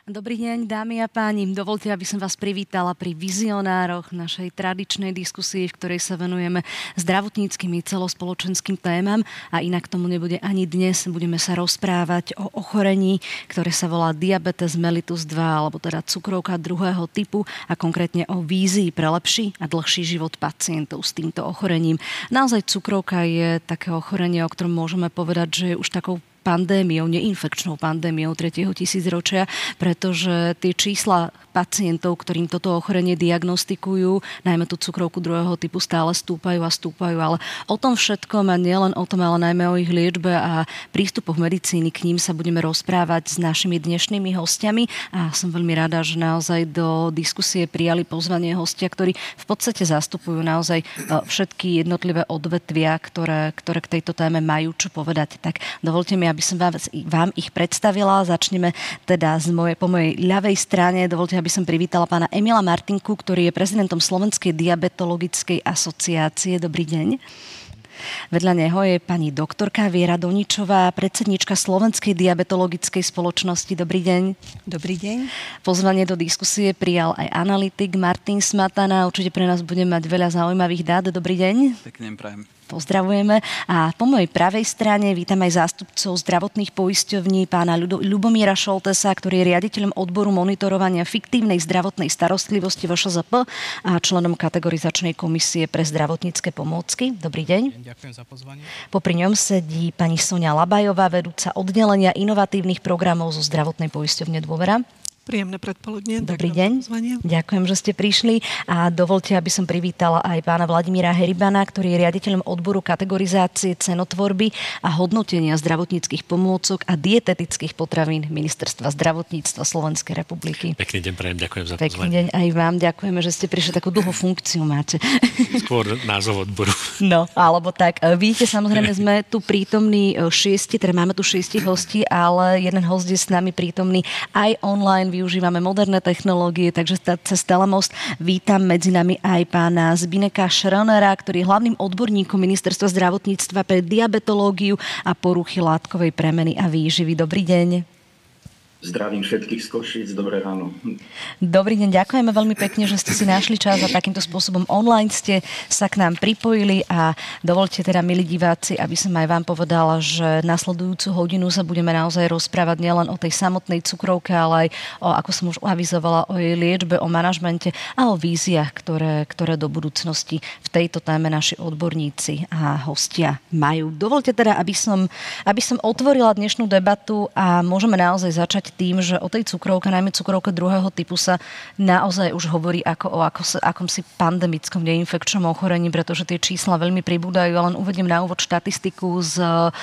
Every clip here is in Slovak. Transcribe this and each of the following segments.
Dobrý deň, dámy a páni. Dovoľte, aby som vás privítala pri vizionároch našej tradičnej diskusii, v ktorej sa venujeme zdravotníckym i celospoločenským témam. A inak tomu nebude ani dnes. Budeme sa rozprávať o ochorení, ktoré sa volá diabetes mellitus 2, alebo teda cukrovka druhého typu a konkrétne o vízii pre lepší a dlhší život pacientov s týmto ochorením. Naozaj cukrovka je také ochorenie, o ktorom môžeme povedať, že je už takou pandémiou, neinfekčnou pandémiou 3. tisícročia, pretože tie čísla pacientov, ktorým toto ochorenie diagnostikujú, najmä tú cukrovku druhého typu, stále stúpajú a stúpajú. Ale o tom všetkom a nielen o tom, ale najmä o ich liečbe a prístupoch medicíny k ním sa budeme rozprávať s našimi dnešnými hostiami. A som veľmi rada, že naozaj do diskusie prijali pozvanie hostia, ktorí v podstate zastupujú naozaj všetky jednotlivé odvetvia, ktoré k tejto téme majú čo povedať. Tak dovolte mi, aby som vám ich predstavila. Začneme teda po mojej ľavej strane. Dovolte, aby som privítala pána Emila Martinku, ktorý je prezidentom Slovenskej diabetologickej asociácie. Dobrý deň. Vedľa neho je pani doktorka Viera Doničová, predsedníčka Slovenskej diabetologickej spoločnosti. Dobrý deň. Dobrý deň. Pozvanie do diskusie prijal aj analytik Martin Smatana. Určite pre nás bude mať veľa zaujímavých dát. Dobrý deň. Pekne prajem. Pozdravujeme. A po mojej pravej strane vítam aj zástupcov zdravotných poisťovní pána Ľubomíra Šoltesa, ktorý je riaditeľom odboru monitorovania fiktívnej zdravotnej starostlivosti VŠZP a členom kategorizačnej komisie pre zdravotnícke pomôcky. Dobrý deň. Ďakujem za pozvanie. Popri ňom sedí pani Soňa Labajová, vedúca oddelenia inovatívnych programov zo zdravotnej poisťovne Dôvera. Príjemné predpoludnie. Dobrý deň. Ďakujem, že ste prišli a dovoľte, aby som privítala aj pána Vladimíra Heribana, ktorý je riaditeľom odboru kategorizácie, cenotvorby a hodnotenia zdravotníckych pomôcok a dietetických potravín Ministerstva zdravotníctva Slovenskej republiky. Pekný deň prajem, ďakujem za pozvanie. Pekný deň aj vám, ďakujeme, že ste prišli, takú dlhú funkciu máte. Skôr názov odboru. No, alebo tak. Vidíte, samozrejme sme tu prítomní máme tu 6 hostí, ale jeden host je s nami prítomný aj online. Využívame moderné technológie, takže cez Telemost vítam medzi nami aj pána Zbineka Šronera, ktorý je hlavným odborníkom Ministerstva zdravotníctva pre diabetológiu a poruchy látkovej premeny a výživy. Dobrý deň. Zdravím všetkých z Košíc, dobré ráno. Dobrý deň, ďakujeme veľmi pekne, že ste si našli čas a takýmto spôsobom online ste sa k nám pripojili a dovoľte teda, milí diváci, aby som aj vám povedala, že nasledujúcu hodinu sa budeme naozaj rozprávať nielen o tej samotnej cukrovke, ale aj o, ako som už avizovala, o jej liečbe, o manažmente a o víziách, ktoré do budúcnosti v tejto téme naši odborníci a hostia majú. Dovoľte teda, aby som otvorila dnešnú debatu a môžeme naozaj začať tým, že o tej cukrovke, najmä cukrovke druhého typu sa naozaj už hovorí ako o akomsi pandemickom neinfekčnom ochorení, pretože tie čísla veľmi pribúdajú. Ja len uvediem na úvod štatistiku z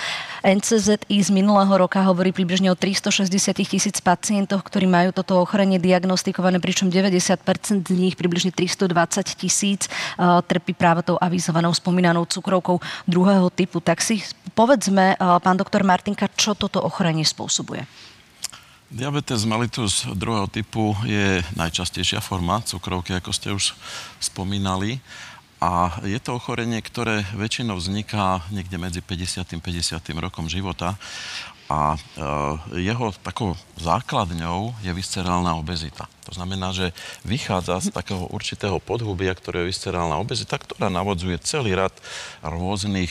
NCZI z minulého roka, hovorí približne o 360,000 pacientoch, ktorí majú toto ochorenie diagnostikované, pričom 90% z nich, približne 320,000, trpí práve tou avizovanou spomínanou cukrovkou druhého typu. Tak si povedzme, pán doktor Martinka, čo toto ochorenie spôsobuje? Diabetes mellitus druhého typu je najčastejšia forma cukrovky, ako ste už spomínali. A je to ochorenie, ktoré väčšinou vzniká niekde medzi 50. a 50. rokom života. A jeho takou základňou je viscerálna obezita. To znamená, že vychádza z takého určitého podhubia, ktoré je viscerálna obezita, ktorá navodzuje celý rad rôznych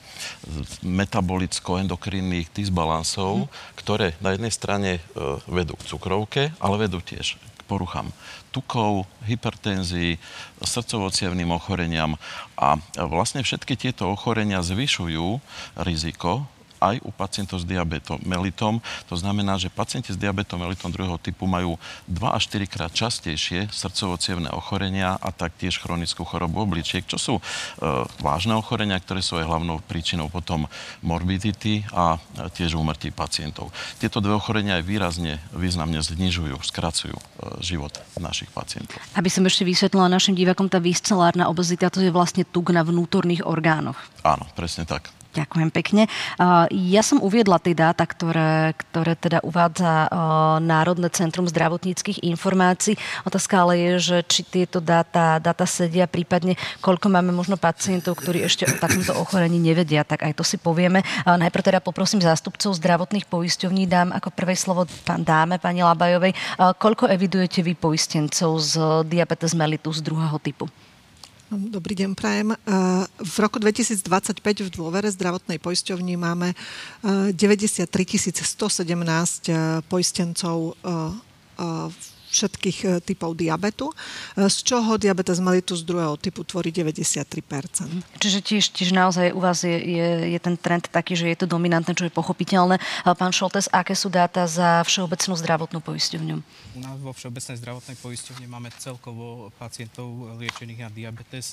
metabolicko-endokrinných disbalansov, ktoré na jednej strane vedú k cukrovke, ale vedú tiež k poruchám tukov, hypertenzii, srdcovo-cievnym ochoreniam. A vlastne všetky tieto ochorenia zvyšujú riziko aj u pacientov s diabetom mellitom. To znamená, že pacienti s diabetom mellitom druhého typu majú 2 až 4 krát častejšie srdcovo-cievne ochorenia a taktiež chronickú chorobu obličiek, čo sú vážne ochorenia, ktoré sú aj hlavnou príčinou potom morbidity a tiež úmrtí pacientov. Tieto dve ochorenia aj významne znižujú, skracujú život našich pacientov. Aby som ešte vysvetlila našim divákom, tá viscerálna obezita, to je vlastne tuk na vnútorných orgánoch. Áno, presne tak. Ďakujem pekne. Ja som uviedla tie dáta, ktoré teda uvádza Národné centrum zdravotníckych informácií. Otázka ale je, že či tieto dáta sedia, prípadne koľko máme možno pacientov, ktorí ešte o takomto ochorení nevedia, tak aj to si povieme. Najprv teda poprosím zástupcov zdravotných poisťovní, dám ako prvé slovo pani Labajovej. Koľko evidujete vy poistencov z diabetes mellitus druhého typu? Dobrý deň, prajem. V roku 2025 v dôvere zdravotnej poisťovni máme 93 117 poistencov všetkých typov diabetu, z čoho diabetes mellitus druhého typu tvorí 93%. Čiže tiež naozaj u vás je ten trend taký, že je to dominantné, čo je pochopiteľné. Pán Šoltes, aké sú dáta za Všeobecnú zdravotnú poisťovňu? U nás vo Všeobecnej zdravotnej poisťovni máme celkovo pacientov liečených na diabetes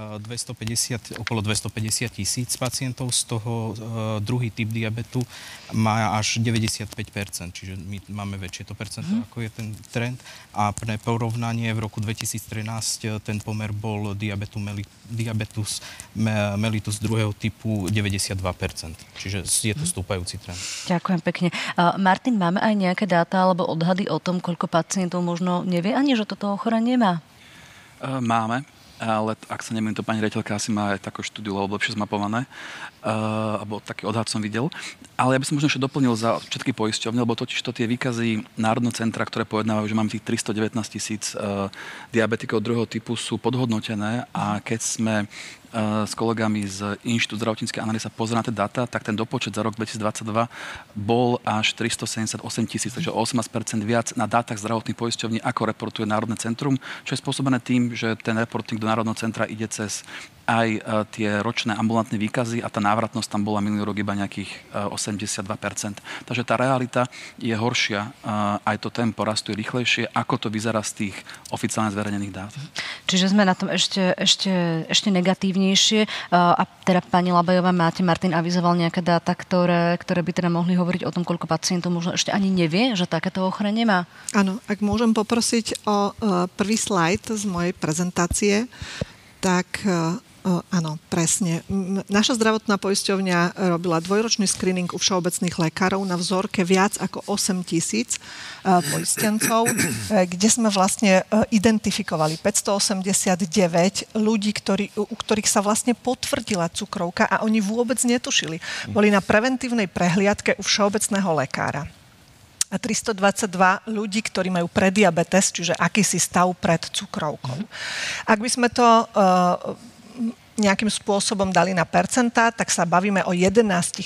okolo 250 000 pacientov, z toho druhý typ diabetu má až 95%, čiže my máme väčšie to percento, ako je ten trend. A pre porovnanie v roku 2013 ten pomer bol diabetus mellitus druhého typu 92%, čiže je to stúpajúci trend. Ďakujem pekne. Martin, máme aj nejaké dáta alebo odhady o tom, koľko pacientov možno nevie ani, že toto ochorenie má? Máme. Ale ak sa nemýlim, to pani riaditeľka asi má aj takú štúdiu, lebo lepšie zmapované, alebo taký odhad som videl. Ale ja by som možno ešte doplnil za všetky poisťovne, lebo totiž to tie výkazy Národného centra, ktoré pojednávajú, že máme tých 319 000 diabetikov druhého typu, sú podhodnotené a keď sme s kolegami z Inštitútu zdravotníckej analýzy sa pozrieť na tie dáta, tak ten dopočet za rok 2022 bol až 378 000, takže 18% viac na dátach zdravotných poisťovní, ako reportuje Národné centrum, čo je spôsobené tým, že ten reporting do Národného centra ide cez aj tie ročné ambulantné výkazy a tá návratnosť tam bola minulý rok iba nejakých 82%. Takže tá realita je horšia, aj to tempo rastu je rýchlejšie, ako to vyzerá z tých oficiálne zverejnených dát. Čiže sme na tom ešte negatívnejšie. A teda pani Labajová, Martin avizoval nejaké dáta, ktoré by teda mohli hovoriť o tom, koľko pacientov možno ešte ani nevie, že takéto ochorenie má? Áno, ak môžem poprosiť o prvý slajd z mojej prezentácie, tak áno, presne. Naša zdravotná poisťovňa robila dvojročný screening u všeobecných lekárov na vzorke viac ako 8 000 poistencov, kde sme vlastne identifikovali 589 ľudí, u ktorých sa vlastne potvrdila cukrovka a oni vôbec netušili. Boli na preventívnej prehliadke u všeobecného lekára. A 322 ľudí, ktorí majú prediabetes, čiže akýsi stav pred cukrovkou. Ak by sme to nejakým spôsobom dali na percentá, tak sa bavíme o 11%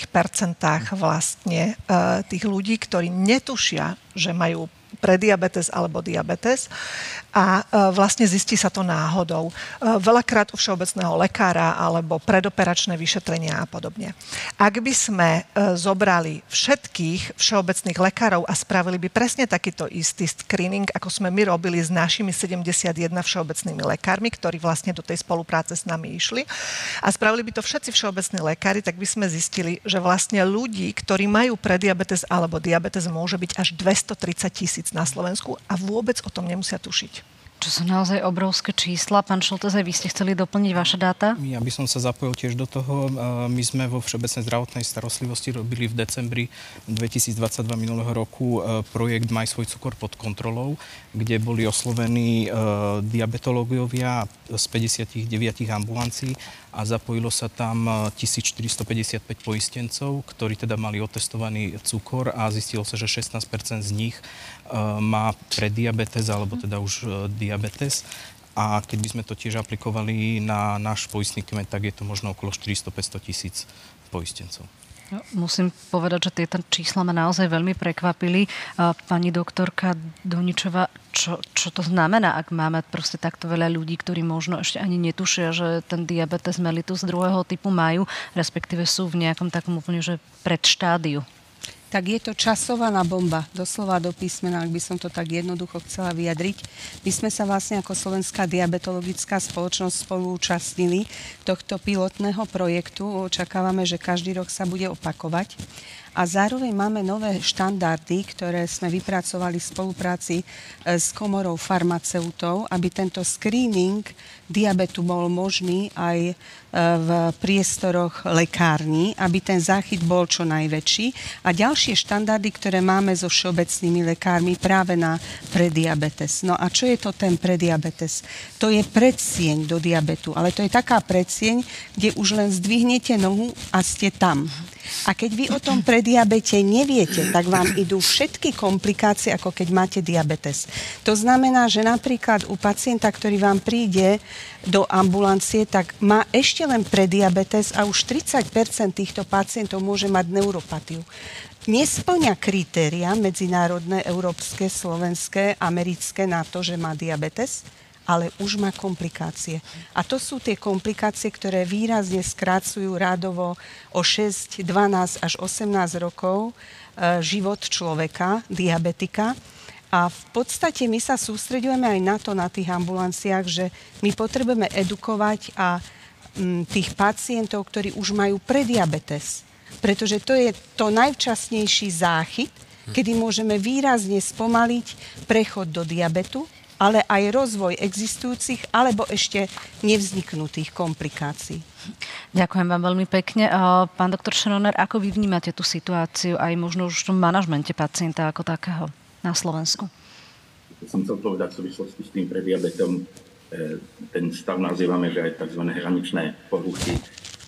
vlastne tých ľudí, ktorí netušia, že majú prediabetes alebo diabetes a vlastne zistí sa to náhodou. Veľakrát u všeobecného lekára alebo predoperačné vyšetrenia a podobne. Ak by sme zobrali všetkých všeobecných lekárov a spravili by presne takýto istý screening, ako sme my robili s našimi 71 všeobecnými lekármi, ktorí vlastne do tej spolupráce s nami išli, a spravili by to všetci všeobecní lekári, tak by sme zistili, že vlastne ľudí, ktorí majú prediabetes alebo diabetes, môže byť až 230 000 na Slovensku a vôbec o tom nemusia tušiť. Čo sú naozaj obrovské čísla. Pán Šoltes, aj vy ste chceli doplniť vaše dáta? Ja by som sa zapojil tiež do toho. My sme vo Všeobecnej zdravotnej starostlivosti robili v decembri 2022 minulého roku projekt Maj svoj cukor pod kontrolou, kde boli oslovení diabetológovia z 59 ambulancií a zapojilo sa tam 1455 poistencov, ktorí teda mali otestovaný cukor a zistilo sa, že 16% z nich má prediabetes alebo teda už diabetes. A keď by sme to tiež aplikovali na náš poistný kmen, tak je to možno okolo 400-500 000 poistencov. Musím povedať, že tieto čísla ma naozaj veľmi prekvapili. Pani doktorka Doničová, čo to znamená, ak máme proste takto veľa ľudí, ktorí možno ešte ani netušia, že ten diabetes mellitus druhého typu majú, respektíve sú v nejakom takom úplne, že predštádiu? Tak je to časovaná bomba, doslova do písmena, ak by som to tak jednoducho chcela vyjadriť. My sme sa vlastne ako Slovenská diabetologická spoločnosť spoluúčastnili tohto pilotného projektu. Očakávame, že každý rok sa bude opakovať. A zároveň máme nové štandardy, ktoré sme vypracovali v spolupráci s komorou farmaceutov, aby tento screening diabetu bol možný aj v priestoroch lekární, aby ten záchyt bol čo najväčší. A ďalšie štandardy, ktoré máme so všeobecnými lekármi práve na prediabetes. No a čo je to ten prediabetes? To je predsieň do diabetu, ale to je taká predsieň, kde už len zdvihnete nohu a ste tam. A keď vy o tom prediabete neviete, tak vám idú všetky komplikácie, ako keď máte diabetes. To znamená, že napríklad u pacienta, ktorý vám príde do ambulancie, tak má ešte len prediabetes a už 30% týchto pacientov môže mať neuropatiu. Nespĺňa kritéria medzinárodné, európske, slovenské, americké na to, že má diabetes, ale už má komplikácie. A to sú tie komplikácie, ktoré výrazne skrácujú rádovo o 6, 12 až 18 rokov život človeka, diabetika. A v podstate my sa sústreďujeme aj na to, na tých ambulanciách, že my potrebujeme edukovať a tých pacientov, ktorí už majú prediabetes. Pretože to je to najvčasnejší záchyt, kedy môžeme výrazne spomaliť prechod do diabetu, ale aj rozvoj existujúcich alebo ešte nevzniknutých komplikácií. Ďakujem vám veľmi pekne. Pán doktor Schroner, ako vy vnímate tú situáciu aj možno už v tom manažmente pacienta ako takého na Slovensku? Som chcel povedať v súvislosti s tým prediabetom, ten stav nazývame, že aj tzv. Hraničné poruchy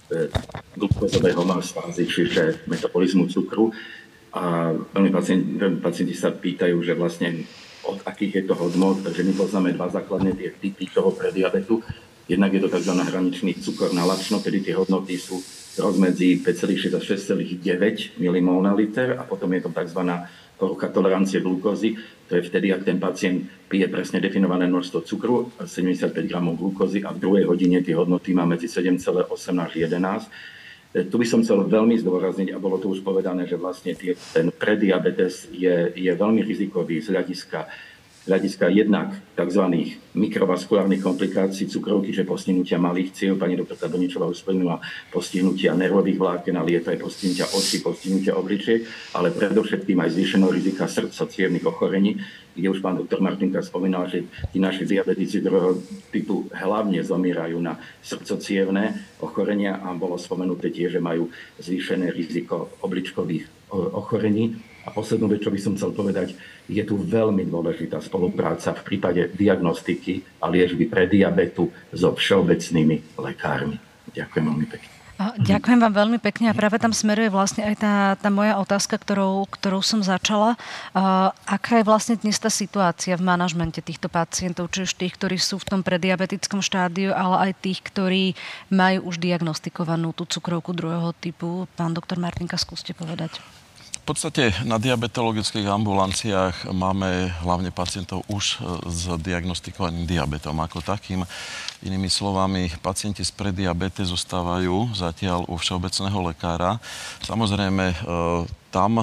glukózovej homeostázy, čiže metabolizmu cukru. A veľmi pacienti sa pýtajú, že vlastne od akých je to hodnot, takže my poznáme dva základné tie typy toho prediabetu. Jednak je to tzv. Hraničný cukor na lačno, tedy tie hodnoty sú rozmedzi 5,6 a 6,9 mmol na liter a potom je to tzv. Porucha tolerancie glukózy. To je vtedy, ak ten pacient pije presne definované množstvo cukru, 75 gramov glukózy a v druhej hodine tie hodnoty má medzi 7,8 až 11. Tu by som chcel veľmi zdôrazniť, a bolo to už povedané, že vlastne ten prediabetes je veľmi rizikový z hľadiska jednak tzv. Mikrovaskulárnych komplikácií cukrovky, že postihnutia malých ciev, pani doktorka Doničová už spomenula postihnutia nervových vláken, ale je to aj postihnutia očí, postihnutia obličiek, ale predovšetkým aj zvýšeného rizika srdco-cievnych ochorení, kde už pán doktor Martinka spomínal, že tí naši diabetici druhého typu hlavne zomierajú na srdco-cievne ochorenia a bolo spomenuté tiež, že majú zvýšené riziko obličkových ochorení. A poslednú vec, čo by som chcel povedať, je tu veľmi dôležitá spolupráca v prípade diagnostiky a liečby prediabetu so všeobecnými lekármi. Ďakujem veľmi pekne. Ďakujem vám veľmi pekne a práve tam smeruje vlastne aj tá moja otázka, ktorou som začala. Aká je vlastne dnes tá situácia v manažmente týchto pacientov, či už tých, ktorí sú v tom prediabetickom štádiu, ale aj tých, ktorí majú už diagnostikovanú tú cukrovku druhého typu? Pán doktor Martinka, skúste povedať. V podstate na diabetologických ambulanciách máme hlavne pacientov už s diagnostikovaným diabetom ako takým. Inými slovami, pacienti s prediabetes zostávajú zatiaľ u všeobecného lekára. Samozrejme, tam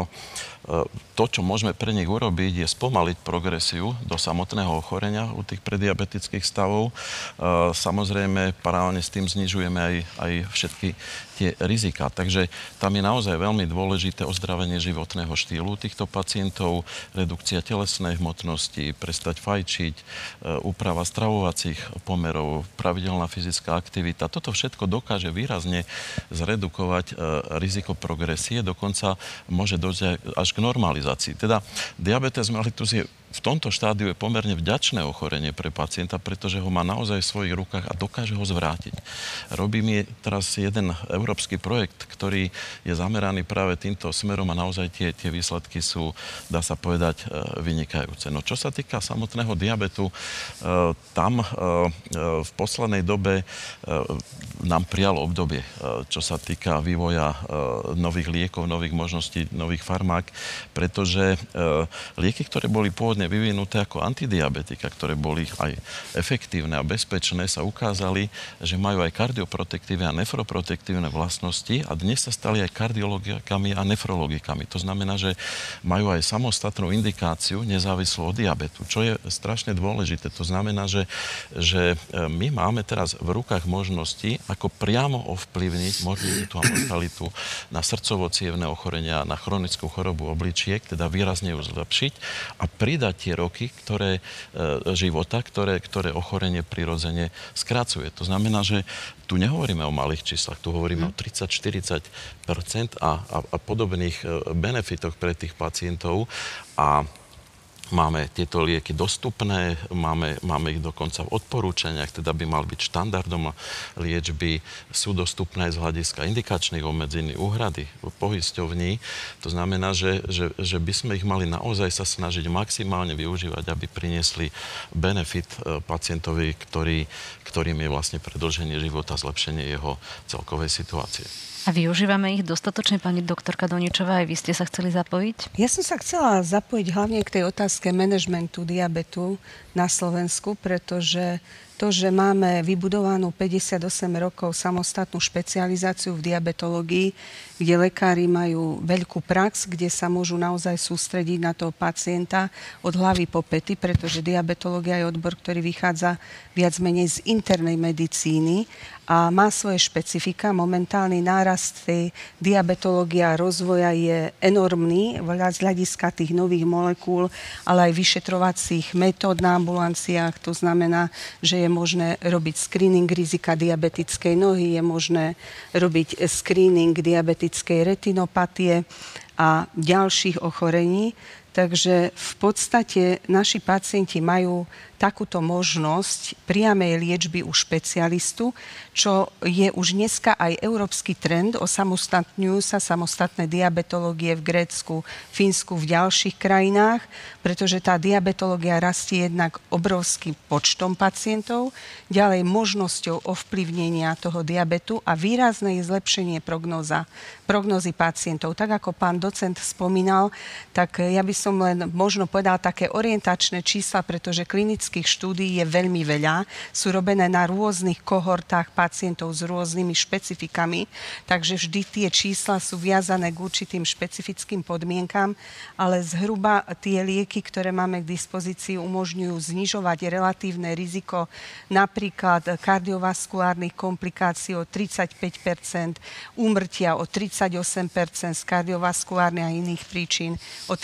to, čo môžeme pre nich urobiť, je spomaliť progresiu do samotného ochorenia u tých prediabetických stavov. Samozrejme, paralelne s tým znižujeme aj všetky tie rizika. Takže tam je naozaj veľmi dôležité ozdravenie životného štýlu týchto pacientov, redukcia telesnej hmotnosti, prestať fajčiť, úprava stravovacích pomerov, pravidelná fyzická aktivita. Toto všetko dokáže výrazne zredukovať riziko progresie, dokonca môže dojsť až k normalizácii. Teda diabetes mellitus je v tomto štádiu je pomerne vďačné ochorenie pre pacienta, pretože ho má naozaj v svojich rukách a dokáže ho zvrátiť. Robím teraz jeden európsky projekt, ktorý je zameraný práve týmto smerom a naozaj tie výsledky sú, dá sa povedať, vynikajúce. No čo sa týka samotného diabetu, tam v poslednej dobe nám prijalo obdobie, čo sa týka vývoja nových liekov, nových možností, nových farmák, pretože lieky, ktoré boli pôvodne pôvodne vyvinuté ako antidiabetika, ktoré boli aj efektívne a bezpečné, sa ukázali, že majú aj kardioprotektívne a nefroprotektívne vlastnosti a dnes sa stali aj kardiologikami a nefrologikami. To znamená, že majú aj samostatnú indikáciu nezávislú od diabetu, čo je strašne dôležité. To znamená, že my máme teraz v rukách možnosti, ako priamo ovplyvniť morbiditu a mortalitu na srdcovo-cievne ochorenia, na chronickú chorobu obličiek, teda výrazne ju zlepšiť a pridať tie roky, života, ktoré ochorenie prirodzene skracuje. To znamená, že tu nehovoríme o malých číslach, tu hovoríme o 30-40% a podobných benefitoch pre tých pacientov a máme tieto lieky dostupné, máme ich dokonca v odporúčaniach, teda by mal byť štandardom liečby, sú dostupné z hľadiska indikačných obmedzení, úhrady, poisťovní. To znamená, že by sme ich mali naozaj sa snažiť maximálne využívať, aby priniesli benefit pacientovi, ktorým je vlastne predĺženie života, zlepšenie jeho celkovej situácie. A využívame ich dostatočne, pani doktorka Doničová, aj vy ste sa chceli zapojiť? Ja som sa chcela zapojiť hlavne k tej otázke manažmentu diabetu na Slovensku, pretože to, že máme vybudovanú 58 rokov samostatnú špecializáciu v diabetológii, kde lekári majú veľkú prax, kde sa môžu naozaj sústrediť na toho pacienta od hlavy po pety, pretože diabetológia je odbor, ktorý vychádza viac menej z internej medicíny a má svoje špecifika. Momentálny nárast tej diabetológie a rozvoja je enormný z hľadiska tých nových molekúl, ale aj vyšetrovacích metód na ambulanciách. To znamená, že je možné robiť screening rizika diabetickej nohy, je možné robiť screening diabetickej retinopatie a ďalších ochorení. Takže v podstate naši pacienti majú takúto možnosť priamej liečby u špecialistu, čo je už dneska aj európsky trend. Osamostatňujú sa samostatné diabetológie v Grécku, Fínsku, v ďalších krajinách, pretože tá diabetológia rastie jednak obrovským počtom pacientov, ďalej možnosťou ovplyvnenia toho diabetu a výrazné zlepšenie prognózy pacientov. Tak ako pán docent spomínal, tak ja by som len možno povedala také orientačné čísla, pretože klinických štúdií je veľmi veľa. Sú robené na rôznych kohortách pacientov s rôznymi špecifikami, takže vždy tie čísla sú viazané k určitým špecifickým podmienkam, ale zhruba tie lieky, ktoré máme k dispozícii, umožňujú znižovať relatívne riziko napríklad kardiovaskulárnych komplikácií o 35%, úmrtia o 38% z kardiovaskulárnych a iných príčin, o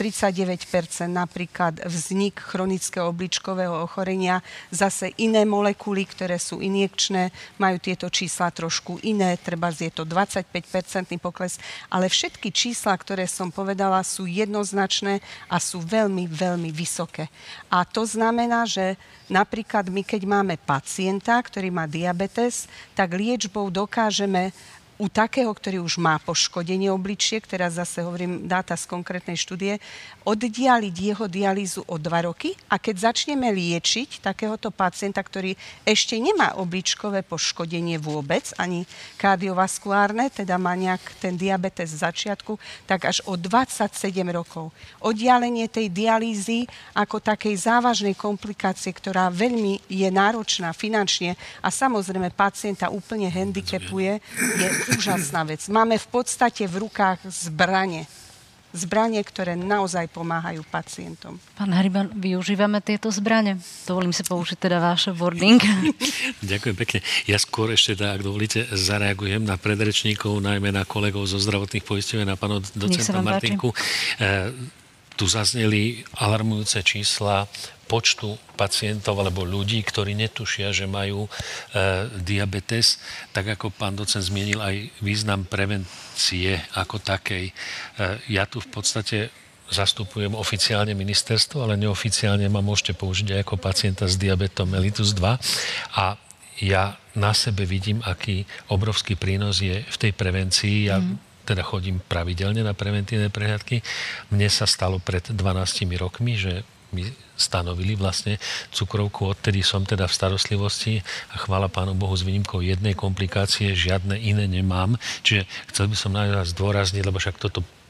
39% napríklad vznik chronického obličkového ochorenia. Zase iné molekuly, ktoré sú injekčné, majú tieto čísla trošku iné, treba je to 25% pokles, ale všetky čísla, ktoré som povedala, sú jednoznačné a sú veľmi, veľmi vysoké. A to znamená, že napríklad my, keď máme pacienta, ktorý má diabetes, tak liečbou dokážeme u takého, ktorý už má poškodenie obličiek, teraz zase hovorím dáta z konkrétnej štúdie, oddialiť jeho dialýzu o 2 roky a keď začneme liečiť takéhoto pacienta, ktorý ešte nemá obličkové poškodenie vôbec, ani kardiovaskulárne, teda má nejak ten diabetes v začiatku, tak až o 27 rokov. Oddialenie tej dialýzy ako takej závažnej komplikácie, ktorá veľmi je náročná finančne a samozrejme pacienta úplne handicapuje, je úžasná vec. Máme v podstate v rukách zbranie, ktoré naozaj pomáhajú pacientom. Pán Hriban, využívame tieto zbrane? Dovolím si použiť teda váš wording. Ďakujem pekne. Ja skôr ešte, ak dovolíte, zareagujem na predrečníkov, najmä na kolegov zo zdravotných poisťoven, na pána docenta Martinku. Tu zazneli alarmujúce čísla počtu pacientov alebo ľudí, ktorí netušia, že majú diabetes. Tak ako pán docent zmienil aj význam prevencie ako takej. Ja tu v podstate zastupujem oficiálne ministerstvo, ale neoficiálne ma môžete použiť aj ako pacienta s diabetom mellitus 2. A ja na sebe vidím, aký obrovský prínos je v tej prevencii. Ja teda chodím pravidelne na preventívne prehliadky. Mne sa stalo pred 12 rokmi, že mi stanovili vlastne cukrovku, odtedy som teda v starostlivosti a chvála Pánu Bohu s výnimkou jednej komplikácie, žiadne iné nemám. Čiže chcel by som najviac zdôrazniť, lebo však toto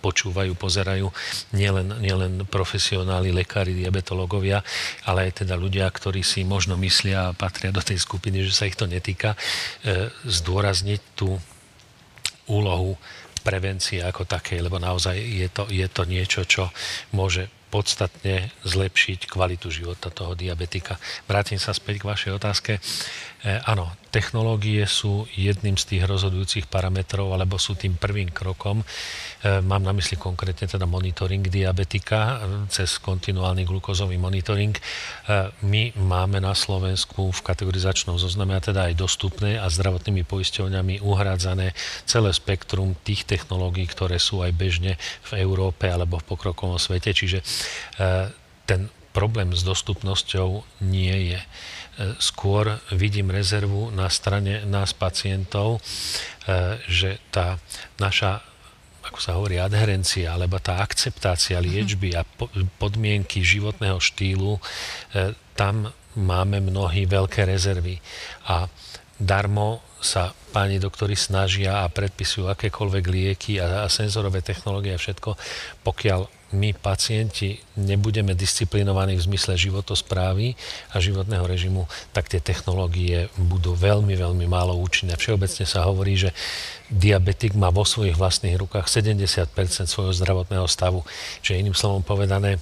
počúvajú, pozerajú nielen profesionáli, lekári, diabetológovia, ale aj teda ľudia, ktorí si možno myslia a patria do tej skupiny, že sa ich to netýka, zdôrazniť tú úlohu prevencie ako takej, lebo naozaj je to niečo, čo môže podstatne zlepšiť kvalitu života toho diabetika. Vrátim sa späť k vašej otázke. Áno, technológie sú jedným z tých rozhodujúcich parametrov, alebo sú tým prvým krokom. Mám na mysli konkrétne teda monitoring diabetika cez kontinuálny glukózový monitoring. My máme na Slovensku v kategorizačnom zozname, a teda aj dostupné a zdravotnými poisťovňami uhrádzané celé spektrum tých technológií, ktoré sú aj bežne v Európe alebo v pokrokovom svete. Čiže ten problém s dostupnosťou nie je. Skôr vidím rezervu na strane nás pacientov, že tá naša, ako sa hovorí, adherencia, alebo tá akceptácia liečby a podmienky životného štýlu, tam máme mnohí veľké rezervy. A darmo sa páni doktori snažia a predpisujú akékoľvek lieky a senzorové technológie a všetko, pokiaľ my, pacienti, nebudeme disciplinovaní v zmysle životosprávy a životného režimu, tak tie technológie budú veľmi, veľmi málo účinné. Všeobecne sa hovorí, že diabetik má vo svojich vlastných rukách 70% svojho zdravotného stavu. Čiže iným slovom povedané,